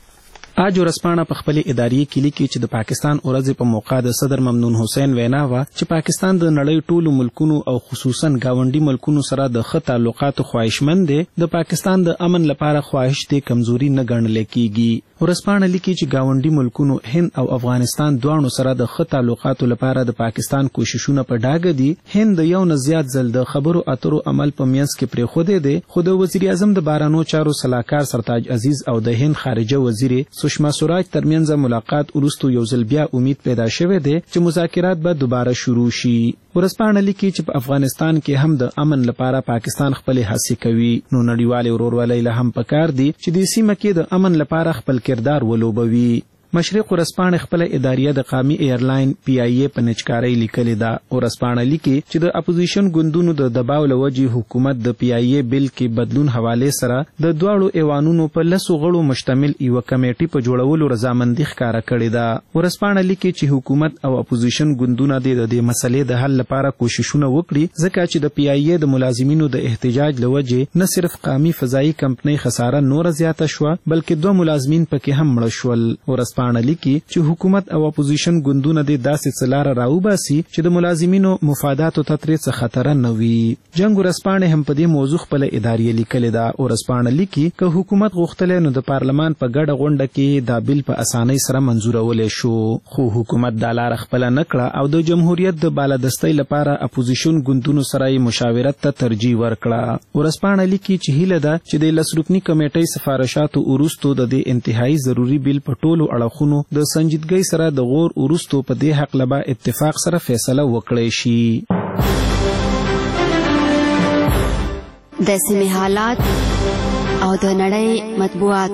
آج ورځپاڼه په خپلې اداري کې لیکي چې د پاکستان ورځې په موقع د صدر ممنون حسین وینا وه چې پاکستان د نړۍ ټولو ملکونو او خصوصا ګاونډي ملکونو سره د ښه تعلقاتو خواهشمند دی. د پاکستان د امن لپاره خواهش دی کمزوري نه ګڼلی کیږي. ورځپاڼه لیکي چې ګاونډي ملکونو هند او افغانستان دواړو سره د ښه تعلقاتو لپاره د پاکستان کوششونه په ډاګه دي. هند د یو نه زیات ځل د خبرو اترو عمل په منځ کې پرېښودی دی، خو د وزیر اعظم د بهرنیو چارو سلاکار سرتاج عزیز او د هند خارجه وزیر سشما سوراج ترمنځ ملاقات وروسته یو ځل بیا امید پیدا شوی دی چې مذاکرات به دوباره شروع شي. ورځپاڼه لیکي چې په افغانستان کې هم د امن لپاره پاکستان خپلې هڅې کوي، نو نړیوالې ورورولۍ له هم پکار دي چې د سیمه کې د امن لپاره خپل کردار ولوبوي. مشرق ورځپاڼه خپل اداریه د قومي ایرلاین PIA په نچکارۍ لیکلې ده. ورځپاڼه لیکي چې د اپوزیشن ګوندونو د دباو له وجې حکومت د PIA بل کې بدلون حواله سره د دواړو ایوانونو په 10 غړو مشتمل یو کمیټې په جوړولو رضامندي ښکاره کړې ده. ورځپاڼه لیکي چې حکومت او اپوزیشن ګوندونه د دې مسلې د حل لپاره کوششونه وکړي، ځکه چې د PIA د ملازمینو د احتجاج له وجې نه صرف قومي فضایي کمپنۍ خساره نور زیاته شوه، بلکې 2 ملازمین پکې هم مړه شول. ورځپاڼه لیکي چې حکومت او اپوزیشن ګوندونه د داسې څه لاره راوباسي چې د ملازمینو مفاداتو ته ترې څه خطر نه وي. جنګ ورځپاڼې هم په دې موضوع خپله اداریه لیکلې ده. ورځپاڼه لیکي که حکومت غوښتلی نو د پارلمان په ګډه غونډه کې دا بل په اسانۍ سره منظورولی شو، خو حکومت دا لاره خپله نه کړه او د جمهوریت د بالادستۍ لپاره اپوزیشن ګوندونو سره یې مشاورت ته ترجیح ورکړه. ورځپاڼه لیکي چې هیله ده چې د 10 رکني کمیټۍ سفارشاتو وروستو د دې انتهایی ضروري بل په ټولو اړخونو د سنجیدګۍ سره د غور وروستو په دې حق لبا اتفاق سره فیصله وکړی شي. د سیمې حالات او د نړۍ مطبوعات.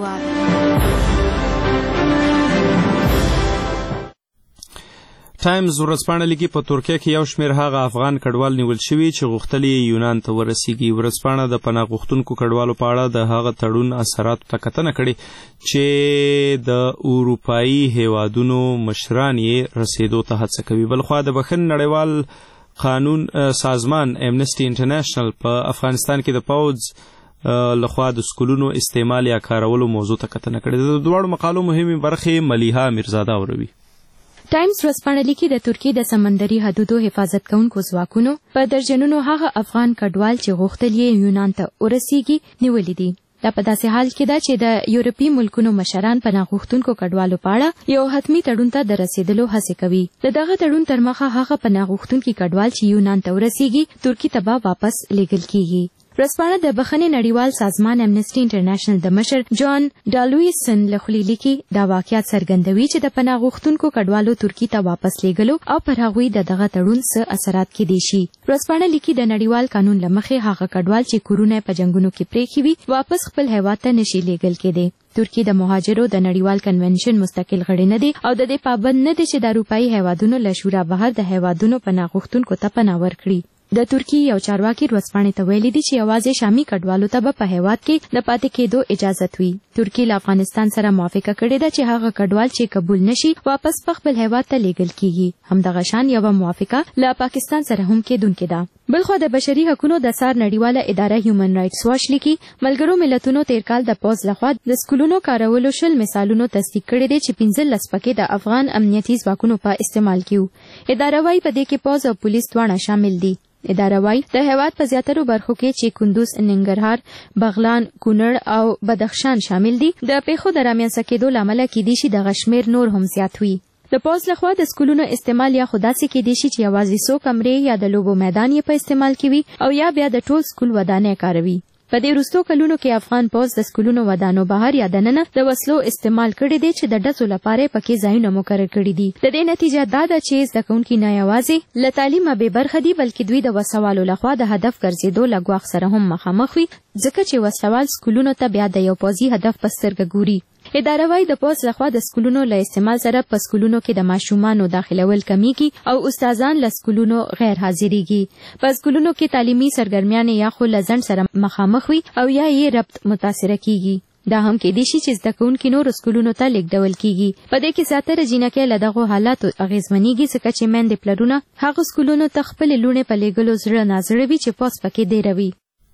ټایمز ورځپاڼه لیکي په ترکیه کې یو شمېر هغه افغان کډوال نیول شوي چې غوښتل یې یونان ته ورسیږي. ورځپاڼه د پناه غوښتونکو کډوالو په اړه د هغه تړون اثراتو ته کتنه کړې چې د اروپایي هیوادونو مشران یې رسیدو ته هڅه کوي. بلخوا د بخښنې نړیوال قانون سازمان امنسټي انټرنیشنل په افغانستان کې د پوځ لخوا د سکولونو استعمال یا کارولو موضوع ته کتنه کړې. د دواړو مقالو مهمې برخې ملیحه میرزاده اوروي. ټایمز ورځپاڼه لیکي د ترکیې د سمندري حدودو حفاظت کوونکو ځواکونو په درجنونو هغه افغان کډوال چې غوښتل یې یونان ته ورسیږي نیولي دي. دا په داسې حال کې ده چې د یورپي ملکونو مشران پناه غوښتونکو کډوالو په اړه یو حتمي تړون ته د رسیدلو هڅې کوي. د دغه تړون تر مخه هغه پناه غوښتونکي کډوال چې یونان ته ورسیږي ترکیې ته به واپس لیږل کیږي. ورځپاڼه د بخښنې نړیوال سازمان امنسټي انټرنیشنل د مشر جان ډالویسن له خولې لیکي دا واقعیت څرګندوي چې د پناه غوښتونکو کډوالو ترکیې ته واپس لیږلو او پر هغوی د دغه تړون څه اثرات کېدای شي. ورځپاڼه لیکي د نړیوال قانون له مخې هغه کډوال چې کورونه په جنګونو کې پرېښي وي واپس خپل هیواد ته نشي لیږل کېدی. ترکیه د مهاجرو د نړیوال کنونشن مستقل غړی نه دی او د دې پابند نه دی چې د اروپایي هیوادونو له شورا بهر د هیوادونو پناه غوښتونکو ته پناه ورکړي. د ترکیې یو چارواکي ورځپاڼې ته ویلي دي چې یوازې شامي کډوالو ته به په هیواد کې د پاتې کېدو اجازت وي. ترکیې له افغانستان سره موافقه کړې ده چې هغه کډوال چې قبول نشي واپس په خپل هیواد ته لیږل کیږي. همدغه شان یوه موافقه له پاکستان سره هم کېدونکې ده. بلخوا د بشري حقوقو د څار نړیواله اداره هیومن رائټس واچ لیکي ملګرو ملتونو تیر کال د پوځ لخوا د سکولونو کارولو 20 مثالونو تصدیق کړي دي چې 15 پکې د افغان امنیتي ځواکونو په استعمال کیو. اداره وايي په دې کې پوځ او پولیس دواړه شامل دي. اداره وايي د هیواد په زیاترو برخو کې چې کندوز، ننګرهار، بغلان، کونړ او بدخشان شامل دي د پیښو د رامنځته کېدو له امله کېدای شي دغه شمېر نور هم زیات وي. د پوځ لخوا د سکولونو استعمال یا خو داسې کېدای شي چې یوازې څو کمرې یا د لوبو میدان یې په استعمال کې وي او یا بیا د ټول سکول ودانۍ کاروي. په دې وروستو کلونو کې افغان پوځ د سکولونو ودانو بهر یا دننه د وسلو استعمال کړی دی چې د ډزو لپاره پکې ځایونه مقرر کړي دي. د دې نتیجه دا ده چې زده کوونکي نه یوازې له تعلیمه بې برخه دي بلکې دوی د وسوالو لخوا د هدف ګرځېدو له ګواښ سره هم مخامخ وي ځکه چې وسوال سکولونو ته بیا د یو پوځي هدف په سترګه ګوري. اداره وايي د پوځ لخوا د سکولونو له استعمال سره په سکولونو کې د ماشومانو داخلول کمیږي او استادان له سکولونو غیر حاضرېږي. په سکولونو کې تعلیمي سرګرمیانې یا خو له ځنډ سره مخامخ وي او یا یې ربط متاثره کیږي. دا هم کېدای شي چې زده کوونکي نورو سکولونو ته لیږدول کیږي. په دې کې زیاتره جینکۍ له دغو حالاتو اغېزمنېږي ځکه چې میندې پلرونه هغو سکولونو ته خپلې لوڼې په لیږلو زړه نازړه وي چې پوځ پکې دیروي.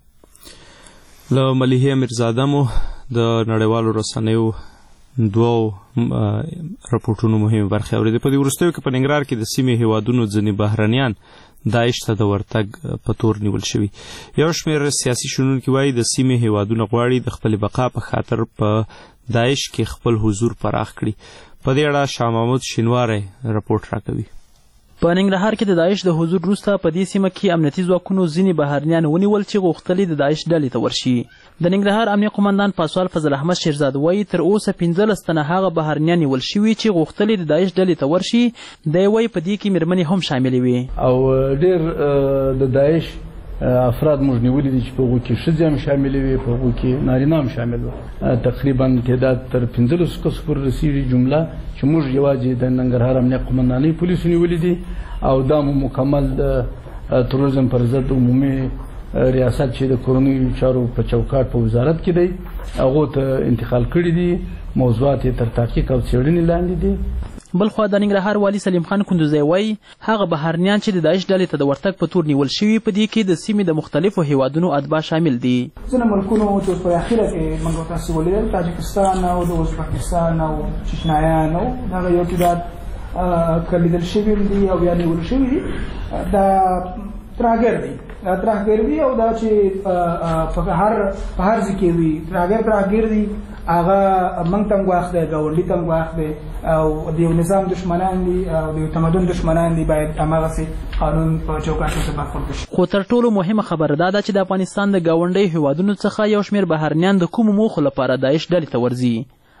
له ملیحه میرزاده مو د نړیوالو رسنیو دوو راپورټونو مهمې برخې اورېدې. په دې وروستیو کې په ننګرهار کې د سیمې هیوادونو ځینې بهرنیان داعش ته د ورتګ په تور نیول شوي. یو شمېر سیاسي شنونکي وایي د سیمې هیوادونه غواړي د خپلې بقا په خاطر په داعش کې خپل حضور پراخ کړي. په دې اړه شاه محمود شینواری راپورټ راکوي. په ننګرهار کې د داعش د حضور وروسته په دې سیمه کې امنیتي ځواکونو ځینې بهرنیان ونیول چې غوښتل د داعش ډلې ته ورشي. د ننګرهار امنیه قومندان پاسوال فضل احمد شیرزاد وایي تر اوسه 15 تنه هغه بهرنیان نیول شوي چې غوښتل د داعش ډلې ته ورشي. دی وایي په دې کې مېرمنې هم شاملې وي او ډېر د داعش افراد موږ نیولي دي چې په هغو کې ښځې هم شاملې وي، په هغو کې نارینه هم شامل وو. تقریبا تعداد تر 15 کسو پورې رسېږي جمله چې موږ یوازې د ننګرهار امنیه قومندانۍ پولیسو نیولي دي او دا مو مکمل د تروریزم پر ضد عمومي ریاست چې د کورنیو چارو په چوکاټ په وزارت کې دی هغو ته انتقال کړي دي. موضوعات یې تر تحقیق او څېړنې لاندې دي. بلخوا د ننګرهار والي سلیم خان کندوزی وایي هغه بهرنیان چې د داعش ډلې ته د ورتګ په تور نیول شوي په دې کې د سیمې د مختلفو هیوادونو اتباع شامل دي. ځینې ملکونو چې په اخره کې موږ تاسو ولیدل تاجکستان او د ازبکستان او چشنایان او دغه یو تعداد کلیدل شوي دي او یا نیول شوي دي. دا ترهګر دي او دا چې په هر ځای کې وي ترهګر دي هغه موږ ته هم ګواښ دی، ګاونډي ته هم ګواښ دی او د یو نظام دشمنان دي او د یو تمدن دشمنان دي. باید هماغسې قانون په چوکاټ کې برخورد شي. خو تر ټولو مهمه خبره دا ده چې د افغانستان د ګاونډیو هیوادونو څخه یو شمېر بهرنیان د کومو موخو لپاره داعش ډلې ته ورځي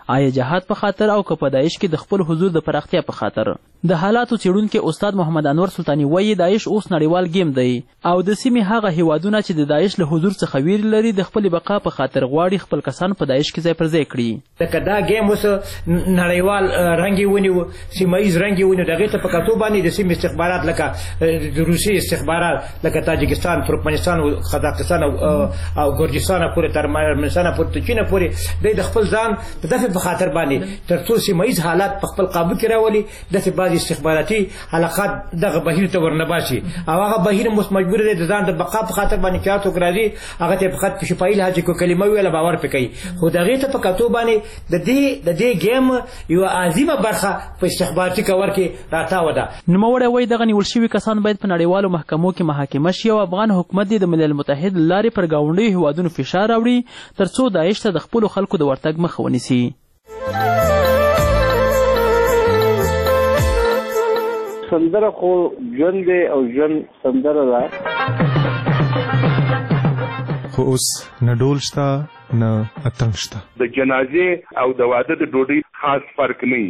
آیا جهاد په خاطر او که په داعش کې د خپل حضور د پراختیا په خاطر. د حالاتو څېړونکی استاد محمد انور سلطاني وایي داعش اوس نړیوال گیم دی او د سیمې هغه هیوادونه چې د داعش له حضور څخه ویرې لري د خپلې بقا په خاطر غواړي خپل کسان په داعش کې ځای پر ځای کړي. لکه دا گیم اوس نړیوال رنګ یې ونیو، سیمه ییز رنګ یې ونیو، د هغې ته په کتو باندې د سیمې استخبارات لکه د روسیې استخبارات لکه تاجکستان، ترکمنستان، قزاقستان او ګرجستان پورې تر ارمنستان پورې تر چین پورې دوی د خپل ځان د دفع په خاطر باندې تر څو سیمه ییز حالات په خپل قابو کې راولي داسې بعضې استخباراتي حلقات دغه بهیر ته ورنباسي او هغه بهیر اوس مجبور دی د ځان د بقا په خاطر باندې چې هر څوک راځي هغه ته فقط په شفاهي لحاظ کې کلمه وویله باور پرې کوي، خو د هغې ته په کتو باندې د دې ګیم یوه عظیمه برخه په استخباراتي کور کې راتاوه ده. نوموړی وایي دغه نیول شوي کسان باید په نړیوالو محکمو کې محاکمه شي او افغان حکومت دې د ملل متحد له لارې پر ګاونډیو هیوادونو فشار راوړي تر څو داعش ته د خپلو خلکو د ورتګ مخه ونیسي. سندره خو ژوند دی او ژوند سندره ده، خو اوس نه ډول شته نه اتنګ شته. د جنازې او د واده د ډوډۍ خاص فرق نه وي.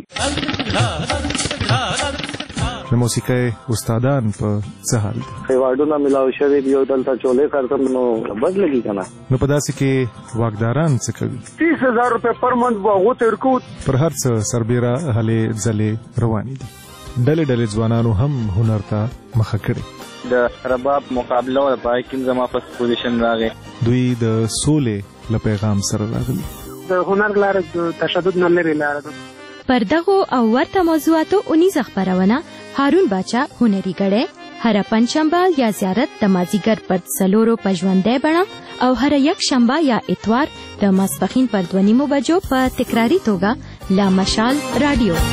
د موسیقۍ استادان په څه حال دي؟ ایوارډونه ملاو شوي دي او دلته چولې کړم نو بد لګي که نه. نو په داسې کې واکداران څه کوي؟ 30,000 روپۍ پر منت به هغو ته ورکوو. پر هر څه سربیره هلې ځلې روانې دي. ډلې ډلې ځوانانو هم هنر ته مخه کړې. د رباب مقابله وه، په هغې کې زما فست پوزیشن راغی. دوی د سولې له پیغام سره راغلي. د هنر لاره تشدد نه لرې لاره ده. پر دغو او ورته موضوعاتو اونیزه خپرونه هارون باچا هنري ګړی هره پنجشنبه یا زیارت د مازیګر پر 4 په ژوندۍ بڼه او هره یک شنبه یا اتوار د ماسپښین پر 2:30 بجو په تکراري توګه لا مشال رادیو.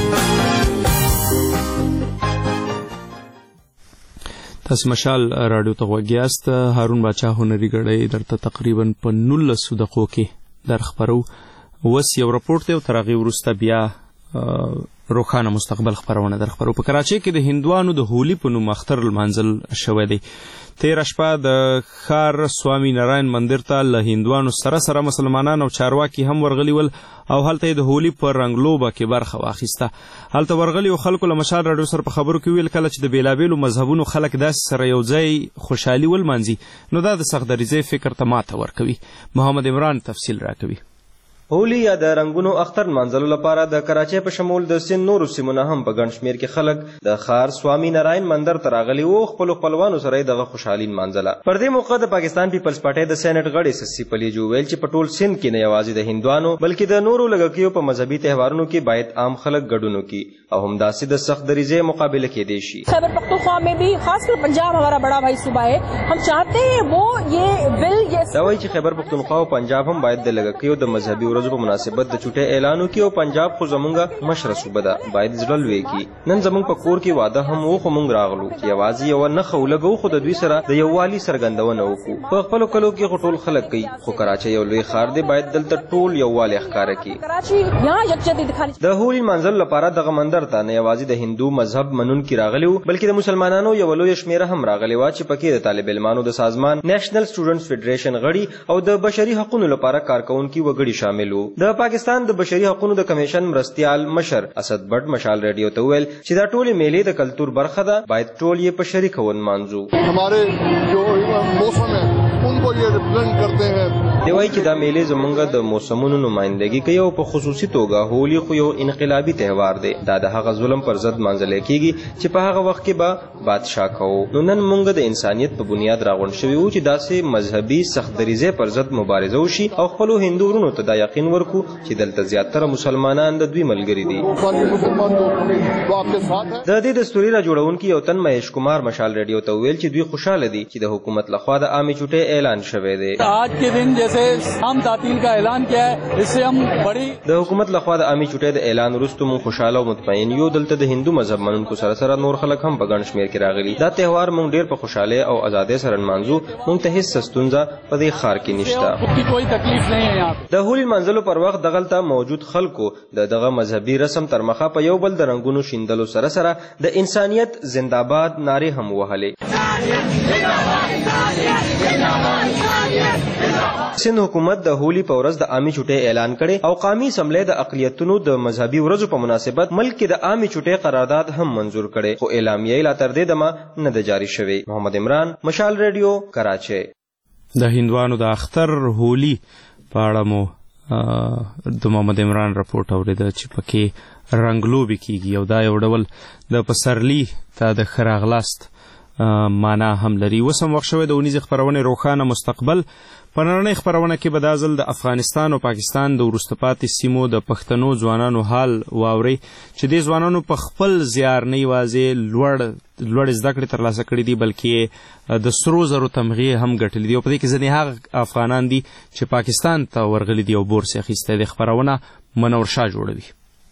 تاسو مشال رادیو ته غوږ یاست. هارون باچا هنري ګړی درته تقریبا په 19 دقیقو کې در خپرو. اوس یو راپورټ دی او تر هغې وروسته بیا روښانه مستقبل خپرونه در خپرو. په کراچۍ کې د هندوانو د هولي په نوم اختر لمانځل شوی دی. تېره شپه د ښار سوامي ناراین مندر ته له هندوانو سره مسلمانان او چارواکي هم ورغلي ول او هلته یې د هولي په رنګلوبه کې برخه واخیسته. هلته ورغلیو خلکو له مشال راډیو سره په خبرو کې ویل کله چې د بېلابېلو مذهبونو خلک داسې سره یو ځای خوشحالي ولمانځي نو دا د سختدریځۍ فکر ته ماته ورکوي. محمد عمران تفصیل راکوي. هولي یا د رنګونو اختر منځلو لپاره د کراچۍ په شمول د سند نورو سیمونه هم په ګڼ شمېر کې خلک د ښار سوامي ناراین مندر ته راغلي وو. خپلو خپلوانو سره یې دغه خوشحالي نمانځله. پر دې موقع د پاکستان پیپلز پارټۍ د سینټ غړي سسي پلیجو ویل چې په ټول سند کې نه یوازې د هندوانو بلکې د نورو لږکیو په مذهبي تهوارونو کې باید عام خلک ګډون وکړي او همداسې د سخت دریځۍ مقابله کېدی شي. خیبر پختونخوا میں بھی خاص کر پنجاب ہمارا بڑا بھائی صوبہ ہے، ہم چاہتے ہیں وہ یہ بل دا وایي چې خیبر پختونخوا او پنجاب هم باید د لږکیو د مذهبي ورځو په مناسبت د چوټۍ اعلان وکړي او پنجاب خو زمونږ مشره صوبه ده باید زړه لوی کړي. نن زمونږ په کور کې واده هم و خو مونږ راغلو چې یوازې یوه نښه ولګوو خو د دوی سره د یووالي څرګندونه وکړو. په خپلو کلو کې خو ټول خلک کوي خو کراچۍ یو لوی ښار دی باید دلته ټول یووالی ښکاره کړي. د هولي لمانځلو لپاره دغه مندر ته نه یوازې د هندو مذهب منونکي راغلي وو بلکې د مسلمانانو یوه لویه شمېره هم راغلې وه چې پکې د طالب علمانو د سازمان نیشنل سټوډنټس فیډریشن غړي او د بشري حقونو لپاره کارکوونکي وګړي شامل وو. د پاکستان د بشري حقونو د کمیشن مرستیال مشر اسد بټ مشال ریډیو ته ویل چې دا ټولې میلې د کلتور برخه ده باید ټول یې په شریکه ونمانځو. हमारे जो मौसम है उनको ये रिप्रेजेंट करते हैं. دی وایي چې دا میلې زمونږ د موسمونو نمایندګي کوي او په خصوصي توګه هولي خو یو انقلابي تهوار دی. دا د هغه ظلم پر ضد مانځلی کیږي چې په هغه وخت کې به بادشاه کوو. نو نن مونږ د انسانیت په بنیاد راغونډ شوي وو چې داسې مذهبي سخت دریځۍ پر ضد مبارزه وشي او خپلو هندو ورونو ته دا یقین ورکو چې دلته زیاتره مسلمانان د دوی ملګري دي. د دې دستوري را جوړونکي یو تن مهیش کمار مشال ریډیو ته ویل چې دوی خوشحاله دي چې د حکومت لخوا د عامې چوټۍ اعلان شوی دی. آج के दिन जैसे हम تعطیل کا اعلان کیا ہے اس سے ہم بڑی د حکومت لخوا د عامې چوټۍ د اعلان وروسته مونږ خوشحاله او مطمئن یو. دلته د هندو مذهب منونکو سره سره نور خلک هم په ګڼ شمېر کې راغلي. دا تهوار مونږ ډېر په خوشحالۍ او ازادۍ سره نمانځو. مونږ ته هېڅ ستونزه په دې ښار کې نشته. کوئی تکلیف نہیں ہے یہاں. د هولي لمانځلو پر وخت دغلته موجود خلکو دغه مذهبي رسم تر مخه په یو بل د رنګونو شیندلو سره سره د انسانیت زنده‌باد نارې هم وهلې. سند حکومت د هولی په ورځ د عامي چټۍ اعلان کړي او قومي اسمبلی د اقلیتونو د مذهبي ورځو په مناسبت ملک کې د عامي چټۍ قرارداد هم منظور کړي، خو اعلامیه لا تر دې دمه نه ده جاری شوې. محمد عمران، مشال ریډیو، کراچۍ. د هندوانو د اختر هولی په اړه مو د محمد عمران رپورټ اورېده چې پکې رنګلوبې کیږي او دا یو ډول د پسرلي ته د ښه راغلاست معنا هم لري. اوس هم وخت شوی د اونیزې خپرونې روښانه مستقبل. په نننۍ خپرونه کې به دا ځل د افغانستان او پاکستان د وروسته پاتې سیمو د پښتنو ځوانانو حال واورئ چې دې ځوانانو په خپل زیار نه یوازې لوړ زده کړې ترلاسه کړي دي بلکې د سرو زرو تمغې هم ګټلي دي او په دې کې ځینې هغه افغانان دي چې پاکستان ته ورغلي دي او بورس یې اخیستی دی. خپرونه منور شاه جوړوي.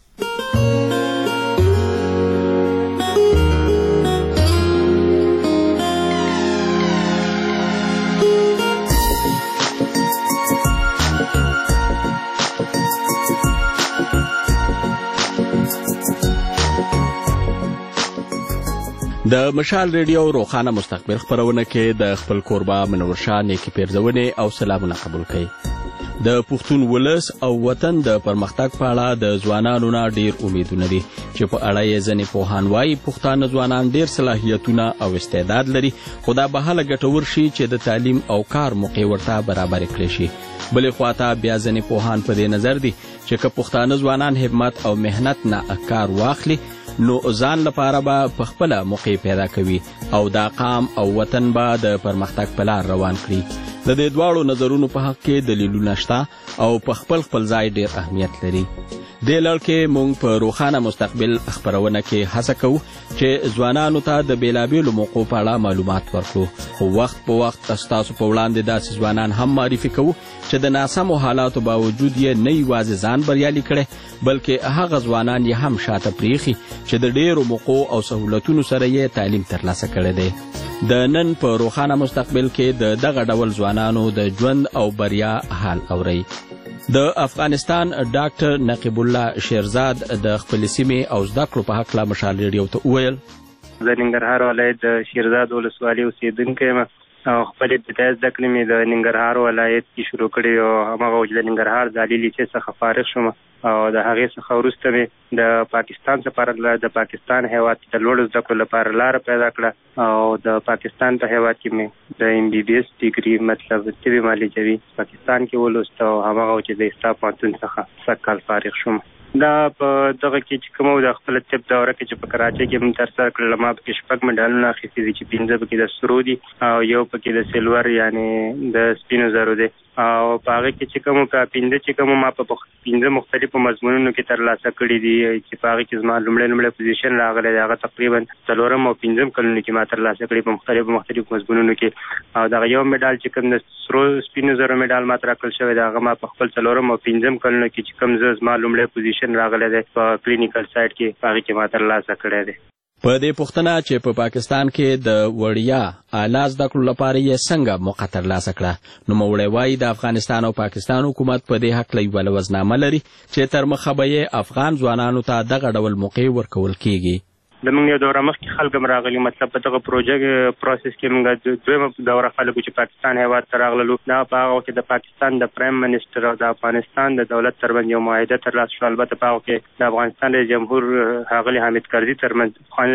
د مشال ریډیو روښانه مستقبل خپرونه کې د خپل کوربه منور شاه نیکی پیرزونې او سلامونه قبول کړئ. د پښتون ولس او وطن د پرمختګ په اړه د ځوانانو نه ډیر امیدونه دي چې په اړه یې ځینې پوهان وایي پښتانه ځوانان ډیر صلاحیتونه او استعداد لري، خو دا به هله ګټور شي چې د تعلیم او کار موقع ورته برابر کړي شي. بلې خواته بیا ځینې پوهان په دې نظر دي چې که پښتانه ځوانان همت او مهنت نه کار واخلي نو ځان لپاره به په خپله موقع پیدا کوي او دا قام او وطن به د پرمختګ په لار روان کړي. د دې دواړو نظرونو په حق کې دلیلونه شته او په خپل ځای ډیر اهمیت لري. دې لړ کې موږ په روښانه مستقبل خپرونه کې هڅه کوو چې ځوانانو ته د بیلابیلو موقعو په اړه معلومات ورکړو، خو وخت په وخت ستاسو په وړاندې داسې ځوانان هم معرفي کوو چې د ناسمو حالاتو باوجود یې نه یوازې ځان بریالي کړي بلکې هغه ځوانان یې هم شاته پریښي چې د ډیرو موقعو او سهولتونو سره یې تعلیم ترلاسه کړی دی. د نن په روښانه مستقبل کې د دغه ډول ځوانانو د ژوند او بریا حال اورئ. د افغانستان ډاکټر نقیب الله شیرزاد د خپل سیمې او زده کړو په هکله مشال ریډیو ته وویل: زه ننګرهار ولایت د شیرزاد ولسوالۍ اوسېدونکی یم او خپل ابتدایي زده کړې مې د ننګرهار ولایت کې شروع کړې او هماغه د ننګرهار د عالي لیسې څخه فارغ شوم او د هغې څخه وروسته مې د پاکستان سفارت د پاکستان هیواد د لوړو زده کړو لپاره لاره پیدا کړه او د پاکستان په هیواد کې مې د MBBS ډیګري مطلب طب معالجوي پاکستان کې ولوست او هماغه چې د استا پوهنتون څخه سږ کال فارغ شوم. دا په دغه کې چې کوم د خپل طب دوره کې چې په کراچۍ کې مې ترسره کړل، ما پکې 6 مډالونه اخیستي دي چې 5 پکې د سرو دي او یو پکې د سیلور یعنی د سپینو زرو دی او په هغه کې چې کوم په 5 چې کوم ما په 5 مختلفو مضمونونو کې ترلاسه کړي دي چې په هغه کې زما لومړی پوزیشن راغلی دی، هغه تقریبا 4 او 5 کلونو کې ما ترلاسه کړي په مختلفو مضمونونو کې او دغه یو مډال چې کوم د سرو سپینو زرو مډال ما ترکل شوی دی هغه ما په خپل 4 او 5 کلونو کې چې کوم زما لومړی پوزیشن راغلی دی په کلینیکل سایډ کې هغه کې ما ترلاسه کړی دی. په دې پوښتنه چې په پاکستان کې د وړیا اعلی زده کړو لپاره یې څنګه موقع ترلاسه کړه، نوموړی وایي د افغانستان او پاکستان حکومت په دې هکله یوه لوظنامه لري چې تر مخه به یې افغان ځوانانو ته دغه ډول موقع ورکول کیږي. د موږ یو دوره مخکې خلک هم راغلي، مطلب په دغه پروسس کې موږ دویمه دوره خلکو چې پاکستان هیواد ته راغللو دا په هغه وخت کې د پاکستان د پرایم منسټر او د افغانستان د دولت ترمنځ یو معاهده ترلاسه شوه. البته په هغه کې د افغانستان رئیس جمهور ښاغلي حامد کرزي ترمنځ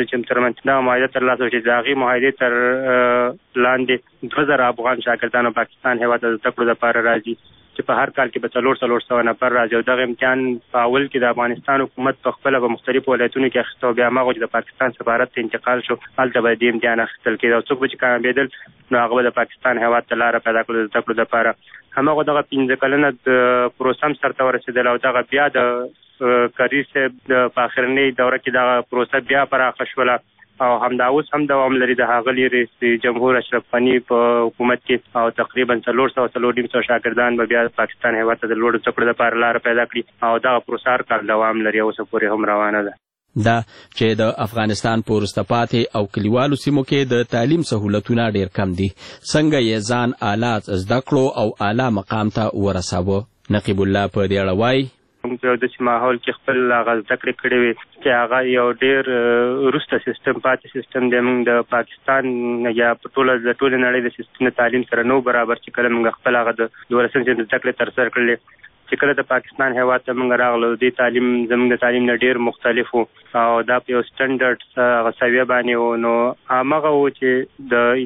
دا معاهده ترلاسه شوه چې د هغې معاهدې تر لاندې 2000 افغان شاګردانو پاکستان هیواد ته زده کړو دپاره راځي چې په هر کال کې به 400 نفر راځي او دغه امتحان په اول کې د افغانستان حکومت په خپله په مختلفو ولایتونو کې اخیسته او بیا هماغه چې د پاکستان سفارت ته انتقال شو هلته به دې امتحان اخیستل کېده او څوک به چې کامیابېدل نو هغه به د پاکستان هیواد ته لاره پیدا کړو د زده کړو دپاره. هماغه دغه 15 کلنه د پروسه هم سرته ورسېدل او دغه بیا د کرزي صاحب په آخرنۍ دوره کې دغه پروسه بیا پراخه شوله او همدا اوس هم دوام لري د ښاغلي رئیس جمهور اشرف غني په حکومت کې او تقریبا 400 شاګردان به بیا پاکستان هیواد ته د لوړو زده کړو لپاره لاره پیدا کړي او دغه پروسه هر کال دوام لري او اوسه پورې هم روانه ده. دا چې د افغانستان په وروسته پاتې او کلیوالو سیمو کې د تعلیم سهولتونه ډیر کم دي، څنګه یې ځان اعلی زده کړو او اعلی مقام ته ورساوه؟ نقیب الله په دې اړه وایي: موږ په داسې ماحول کې خپل هغه زده کړې کړې وې چې هغه یو ډېر وروسته سیستم پاتې سیستم دی. موږ د پاکستان یا په ټولې نړۍ د سیستم تعلیم سره نو برابر چې کله موږ خپل هغه د 12 صنف زده کړې ترسره کړلې. چې کله د پاکستان هېواد ته موږ راغلو دې تعلیم زموږ د تعلیم نه ډېر مختلف و او دا په یو سټنډرډ هغه سویه باندې و. نو هماغه و چې د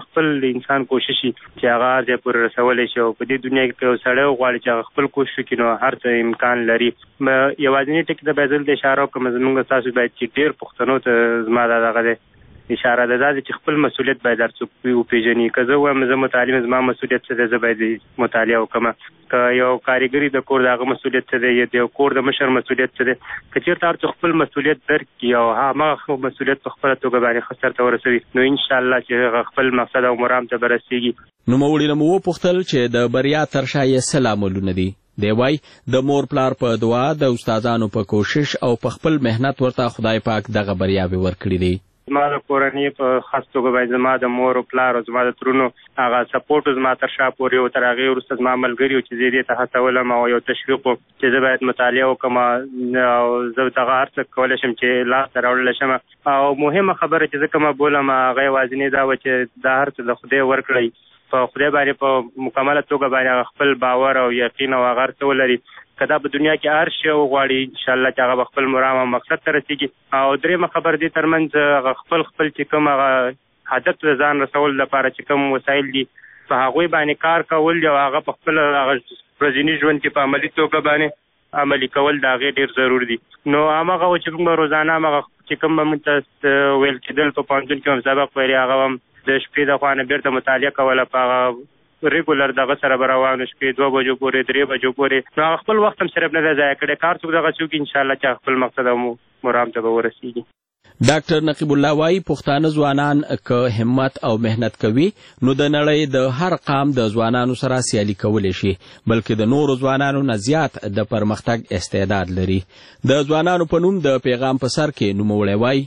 انسان کوشش چې هغه ځای پورې رسولی شي او په دې دنیا کې یو سړی وغواړي چې هغه خپل کوشش وکړي نو هر څه امکان لري. یوازینی ټکي ته باید دلته اشاره وکړم زموږ تاسو باید چې ډېر پښتنو ته زما دغه دی اشاره ده چې خپل مسؤلیت باید هر څوک وپېژني. که زه وایم زه متعلم زما مسؤلیت څه دی زه باید مطالعه وکړم. که یو کارګري د کور د هغه مسؤلیت څه دی یا د یو کور د مشر مسؤلیت څه دی. که چېرته هر څوک خپل مسؤلیت درک کړي او هماغه مسؤلیت په خپله توګه باندې ښه سرته ورسوي نو انشاءالله چې هغه خپل مقصد او مرام ته به رسېږي. نوموړي نه مو وپوښتل چې د بریا تر شا یې څه لاملونه دي. دی وایي د مور پلار په دعا د استادانو په کوشش او په خپل محنت ورته خدای پاک دغه بریاوې ورکړي دي. زما د کورنۍ په خاص توګه باید زما د مور او پلار او زما د ترونو هغه سپورټ زما تر شا پورې و. تر هغې وروسته زما ملګري و چې زه دې ته هڅولم او یو تشویق و چې زه باید مطالعه وکړم او زه دغه هر څه کولی شم چې لاسته راوړلی شم. او مهمه خبره چې زه کومه بولم هغه یوازینۍ دا وه چې دا هر څه د خدای ورکړی په خدای باندې په مکمله توګه باندې خپل باور او یقین او هغه هر څه ولري. که دا په دنیا کې هر شی وغواړي انشاءالله چې هغه به خپل مرام او مقصد ته رسېږي. او درېیمه خبره دې ترمنځ هغه خپل چې کوم هغه هدف ته ځان رسولو لپاره چې کوم وسایل دي په هغوی باندې کار کول او هغه په خپل هغه ورځني ژوند کې په عملي توګه باندې عملي کول د هغې ډېر ضرور دي. نو هماغه چې موږ روزانه هماغه چې کوم به موږ ته ویل کېدل په پوهنتون کې هم سبق ویلي هغه هم د شپې د خوا نه بېرته مطالعه کوله په هغه ریګولر دغه سره به روانو شپې 2 بجو پورې 3 بجو پورې. نو هغه خپل وخت هم صرف نه دی ضایع کړی. کار څوک دغه څوک انشاءالله چې خپل مقصد او مرام ته به ورسېږي. ډاکټر نقیب الله وایي پښتانه ځوانان که همت او محنت کوي نو د نړۍ د هر قام د ځوانانو سره سیالي کولی شي بلکې د نورو ځوانانو نه زیات د پرمختګ استعداد لري. د ځوانانو په نوم د پیغام په سر کې نوموړی وایي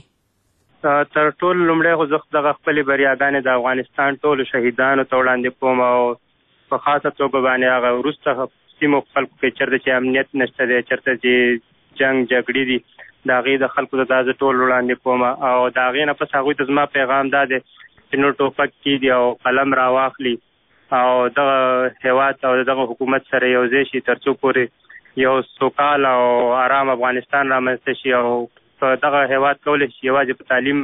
تر ټولو لومړی خو زه دغه خپلې بریاګانې د افغانستان ټولو شهیدانو ته وړاندې کوم او په خاصه توګه باندې هغه وروسته سیمو خلکو کې چېرته چې امنیت نشته دی چېرته چې جنګ جګړې دي د هغې د خلکو ته دا زه ټول وړاندې کوم او د هغې نه پس هغوی ته زما پیغام دا دی چې نور ټوپک کېږدي او قلم راواخلي او دغه هېواد او دغه حکومت سره یو ځای شي تر څو پورې یو سوکاله او آرام افغانستان رامنځته شي او په دغه هېواد کولی شي یوازې په تعلیم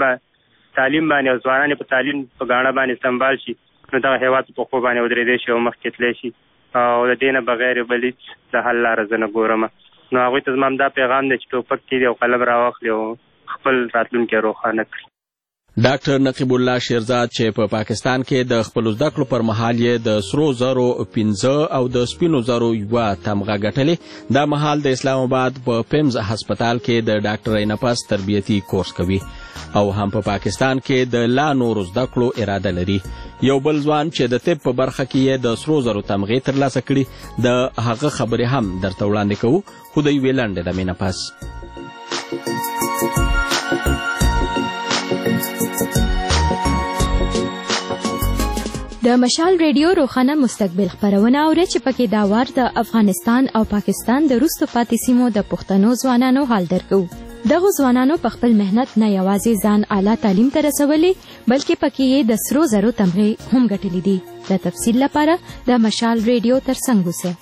باندې او ځوانان په تعلیم په ګاڼه باندې سمبال شي نو دغه هېواد په پښو باندې ودرېدی شي او مخکې تللی شي او د دې نه بغیر بل هېڅ د حل لاره زه نه ګورم. نو هغوی ته زما همدا پیغام دی چې ټوپک کېږدي او قلم راواخلي او خپل راتلونکی روښانه کړي. ډاکټر نقیب الله شیرزاد چې په پاکستان کې د خپلو زده کړو پر مهال یې د سرو زرو 15 او د سپینو زرو 1 تمغه ګټلې دا مهال د اسلام آباد په پیمز هسپتال کې د ډاکټرۍ نفس تربیتي کورس کوي او هم په پاکستان کې د لا نورو زده کړو اراده لري. یو بل ځوان چې د طب په برخه کې یې د سرو زرو تمغې ترلاسه کړي د هغه خبرې هم درته وړاندې کوو خو د یوې لنډې دمې نه پس. د مشال ریډیو روښانه مستقبل خپرونه اوري چې پکې دا وار د افغانستان او پاکستان د وروسته پاتې سیمو د پښتنو ځوانانو حال درکو. دغه ځوانانو په خپل مهنت نه یوازې ځان اعلی تعلیم ته رسولي بلکې پکې یې د سرو زرو تمغې هم ګټلې دي. د تفصیل لپاره د مشال ریډیو ترڅنګ اوسئ.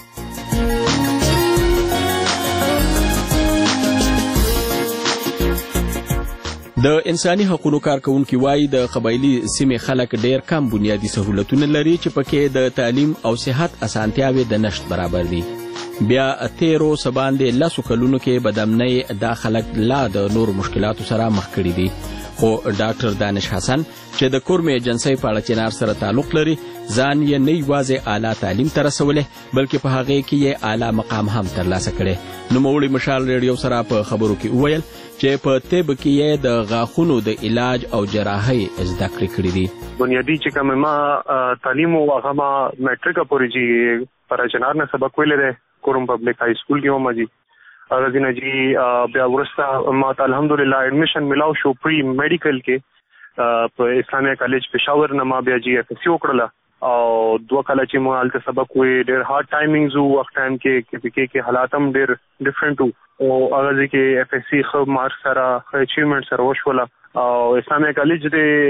د انساني حقوقو کارکونکي وایي د قبایلي سیمې خلک ډېر کم بنیادي سهولتونه لري چې پکې د تعلیم او صحت اسانتیاوې د نشت برابر دي. بیا 13 سباندې 10 کلونو کې بدامنۍ دا خلک لا د نورو مشکلاتو سره مخ کړي دي. خو ډاکټر دانش حسن چې د کورم ایجنسۍ په اړه چنار سره تعلق لري ځان یې نه یوازې اعلی تعلیم ته رسولی بلکې په هغې کې یې اعلی مقام هم ترلاسه کړی. نوموړي مشال ریډیو سره په خبرو کې وویل چې په طب کې یې د غاښونو د علاج او جراحۍ زده کړې کړې دي. بنیادی چې کوم ما تعلیم او هغه ما میټریک پورې جی پر چنار نه سبق ویل دی کوم پبلک های سکول کې ومه جی هغه دینه جی بیا ورسته ما الحمدلله اډمیشن ملاو شو پری میډیکل کې په اسلامیه کالج پېښور نه ما بیا جی اف سی وکړله او 2 کاله چې مو هلته سبق وې ډېر هارد ټایمینګز وو وخت ټایم کې حالات هم ډېر ډفرنټ وو او هغه کې اف اس سی خو مارک سره اچیومنټ سره وشوله او اسلامي کالج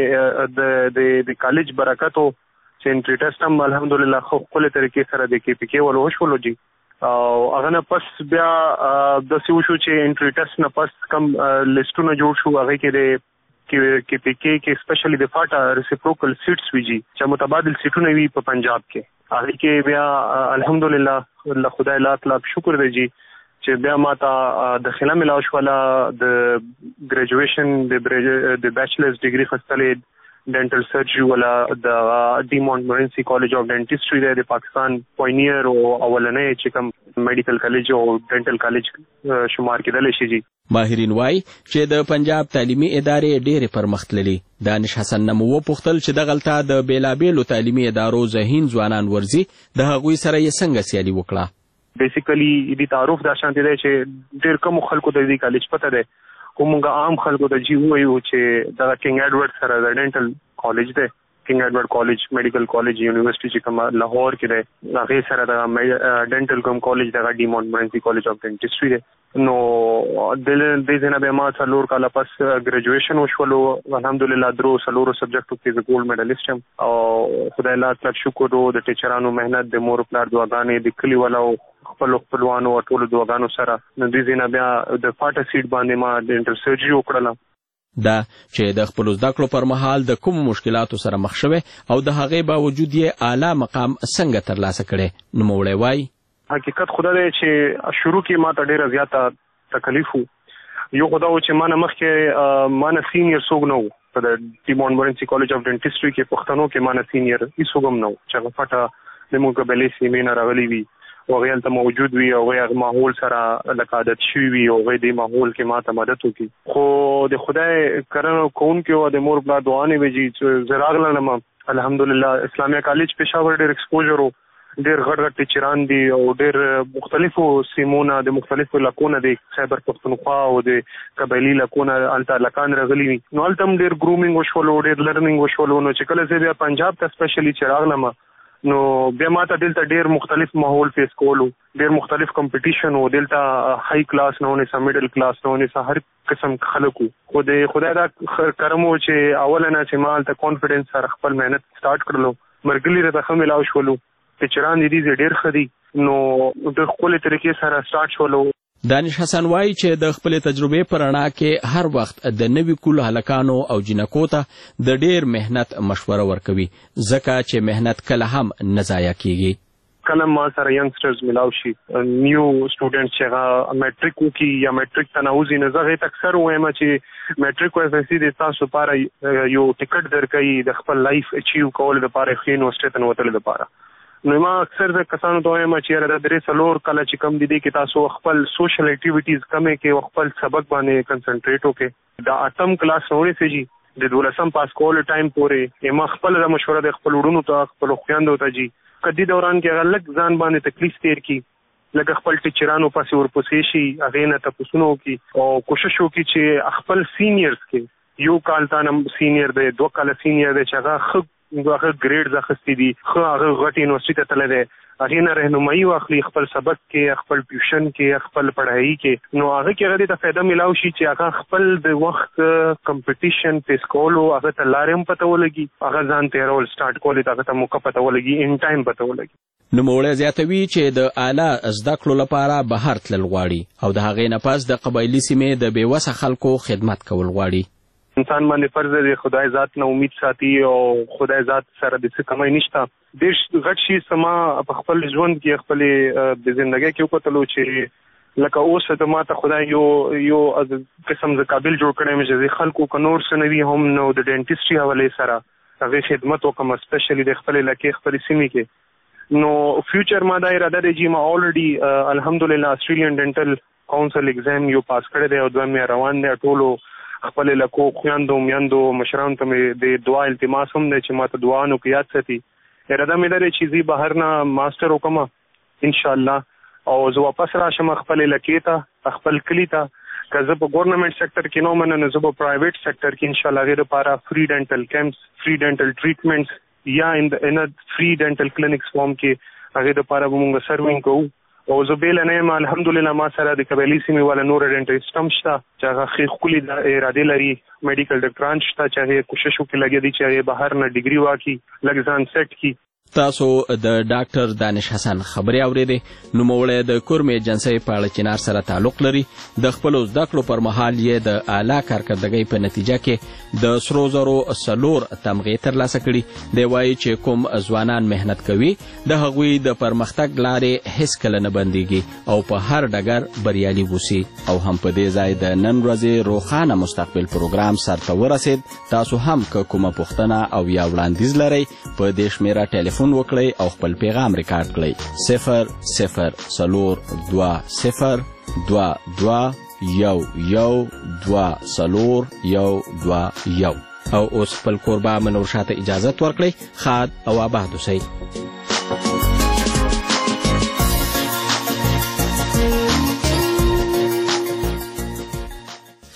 د کالج برکتو چې انټری ټیسټ هم الحمدلله خو خپل طریقې سره د کې پی کې ول وشولو جی او هغه نه پس بیا د سی وشو چې انټری ټیسټ نه پس کم لیستونه جوړ شو هغه کې د کې پی کې سپیشلی د فاټا ریسیپروکل سیټس ویجی چې متبادل سیټونه وی په پنجاب کې هغه کې بیا الحمدلله الله خدای لاک شکر دی جی چې بیا ماته داخله ملاو شوله د ګریجویشن د بیچلرز ډیګري خستلې ډینټل سرجری ولا د ډی مونټمورنسی کالج اف ډینټسټري د پاکستان پاینیر او اولنې چې کوم میډیکل کالج او ډینټل کالج شمار کېدل شي جی ماهرین وای چې د پنجاب تعلیمي ادارې ډېرې پرمختللي دانش حسن نمو پوښتل چې د غلطه د بیلابېلو تعلیمي ادارو ذهین ځوانان ورزي د هغوی سره یې څنګه سیالي وکړه بیسیکلی دې تعارف دا شانتي دی چې ډېر کم خلکو د دې کالج پته دی کومه عام خلکو ته جی وایو چې دا کینګ ایډورډ سره د ډینټل کالج دی کینګ ایډورډ کالج میډیکل کالج یونیورسيټي چې کوم لاهور کې دی هغه سره د ډینټل کوم کالج د ډی مونټمورنسی کالج اف ډینټسټري دی نو د دې نه به ما څلور کاله پس ګریجویشن وشولو الحمدلله درو څلورو سبجیکټو کې د ګولډ میډالیست او خدای لاک شکر د ټیچرانو مهنت د مور پلار دعاګانې د کلی والو خپلوانو او ټولو دعاګانو سره نو دې نه بیا د فاټا سیټ باندې ما د انټر سرجری وکړله دا چې د خپل زده کړو پر مهال د کوم مشکلاتو سره مخ شوه او د هغې باوجود یې اعلی مقام څنګه ترلاسه کړي نو موړی وای حقیقت خدا دی چې شروع کې ما ته ډېره زیاته تکلیف وو یو خدا و چې ما نه مخکې ما نه سینیر څوک نه وو په د ډی مونټمورنسی کالج اف ډینټسټري کې پښتنو کې ما نه سینیر هیڅوک هم نه وو چې هغه فاټا د موږ قبلې سیمې نه راغلي وي او هغه هلته موجود وي او هغه ماحول سره لکه عادت شوي وي او هغه د ماحول کې ماته مدد وکړي خو د خدای کرنه کوونکي او د مور بلا دعانې وي چې زه راغلم الحمدلله اسلامي کالج پېښور ډېر ایکسپوژر ډېر غټ ټیچران دي او ډېر مختلفو سیمونه د مختلفو علاقونو د خیبر پښتونخوا او د قبایلي علاقونو هلته هلکان راغلي وي نو هلته هم ډېر ګرومینګ وشولو ډېر لرنینګ وشولو نو چې کله زه بیا پنجاب ته سپیشلی چې راغلم نو بیا ماته دلته ډېر مختلف ماحول فیس کولو ډېر مختلف کمپټیشن و دلته های کلاس نه ونیسه میډل کلاس نه ونیسه هر قسم خلکو خو د خدای دا کرم و چې اوله نه چې ما هلته کانفیډنس سره خپل محنت سټارټ کړلو مرګلي راته ښه ملاو شولو ټیچران دي ډېر ښه دي نو د خپلې طریقې سره سټارټ شولو دانش حسن وای چې د خپل تجربې پر رڼا کې هر وخت د نوي کولو هلکانو او جنکو ته د ډېر مهنت مشوره ورکوي ځکه چې مهنت کله هم نه ضایع کیږي کله ما سره ینګسټرز ملاو شي نیو سټوډنټ چې هغه میټریک وکړي یا میټریک ته نوځي نو زه هغې ته اکثر وایم چې میټریک او ایف ایس سی د تاسو لپاره یو ټکټ درکوي د خپل لایف اچیو کولو لپاره ښې یونیورسټۍ ته نوتلو لپاره نو ما اکثر د کسانو ته وایم چې یاره د 3 کاله چې کم دي کې تاسو خپل سوشل اکټیویټیز کمې کې او خپل سبق باندې کنسنټریټ وکړئ د 8م کلاس نه ونیسئ د 12م پاس کولو ټایم پورې ما خپل د مشوره د خپل وروڼو ته خپل خویندو ته جي کدي دوران کې هغه لږ ځان باندې تکلیف تیر کړي لکه خپل ټیچرانو پسې ورپسې شي هغې نه تپوسونه وکړي او کوشش وکړي چې خپل سینیرز کې یو کال تا سینیر دی 2 کاله سینیر دی چې هغه ښه هغه ګریډز اخیستي دي ښه هغه غټ یونیورسټي ته تللی دی هغې نه رهنمایي واخلي خپل سبق کې خپل ټیوشن کې خپل پړهایي کې نو هغه کې هغه دې ته فایده میلاو شي چې هغه خپل د وخت کمپټیشن فیس کولو هغه ته لارې هم پته ولګي هغه ځان تېرول سټارټ کولی هغه ته موقع پته ولګي ان ټایم پته ولګي نوموړی زیاتوي چې د اعلی زده کړو لپاره بهر تلل غواړي او د هغې نه پس د قبایلي سیمې د بېوسه خلکو خدمت کول غواړي انسان باندې فرض دی خدای ذات نه امید ساتي او خدای ذات سره د څه کمای نشته ډېر غټ شي سما په خپل ژوند کې خپل د ژوندۍ کې وکتلو چې لکه اوس ته ما ته خدای یو قسم ز قابل جوړ کړی مې چې خلکو کنور سنوي هم نو د ډینټسټري حواله سره هغه خدمت وکم سپیشلی د خپل علاقې خپل سیمې کې نو فیوچر ما دا اراده دی چې ما الریډي الحمدلله استریلیان ډینټل کونسل ایگزام یو پاس کړی دی او دوه مې روان دی ټولو خپل لکو خویندو میندو مشرانو ته مې د دعا التماس هم دی چې ما ته دعا نو کې یاد ساتي اراده مې لري چې زه بهر نه ماسټر وکم انشاءالله او زه واپس راشم خپل علاقې ته خپل کلي ته که زه په ګورنمنټ سیکټر کې نه منم نو زه په پرایویټ سیکټر کې انشاءالله هغې دپاره فری ډینټل کیمپس فری ډینټل ټریټمنټس یا ان فری ډینټل کلینکس فارم کې هغه د لپاره موږ سروینګ کوو او زه بیل نه یم الحمدلله ما سره د قبایلی سیمې والا نور ډینټیسټ هم شته چې هغه ښې ښکلي ارادې لري میډیکل ډاکټران شته چې هغه کوشش وکړي لګیا دي چې هغه بهر نه ډیګري واخلي لږ ځان سیټ کړي. تاسو د ډاکټر دانش حسن خبرې اورېدې. نوموړی د کورم ایجنسۍ په اړه چنار سره تعلق لري. د خپلو زده کړو پر مهال یې د اعلی کارکردګۍ په نتیجه کې د سرو زرو 4 تمغې ترلاسه کړي. دی وایي چې کوم ځوانان محنت کوي د هغوی د پرمختګ لارې هیڅکله نه بندېږي او په هر ډګر بریالي وسی. او هم په دې ځای د نن ورځې روښانه مستقبل پروګرام سرته ورسېد. تاسو هم که کومه پوښتنه او یا وړاندیز لرئ په دې شمیره ټلیفون وکړئ او خپل پیغام ریکارډ کړئ 00202011201. او اوس خپل کوربه منور شاته اجازت ورکړئ. ښاد او آباد اوسئ.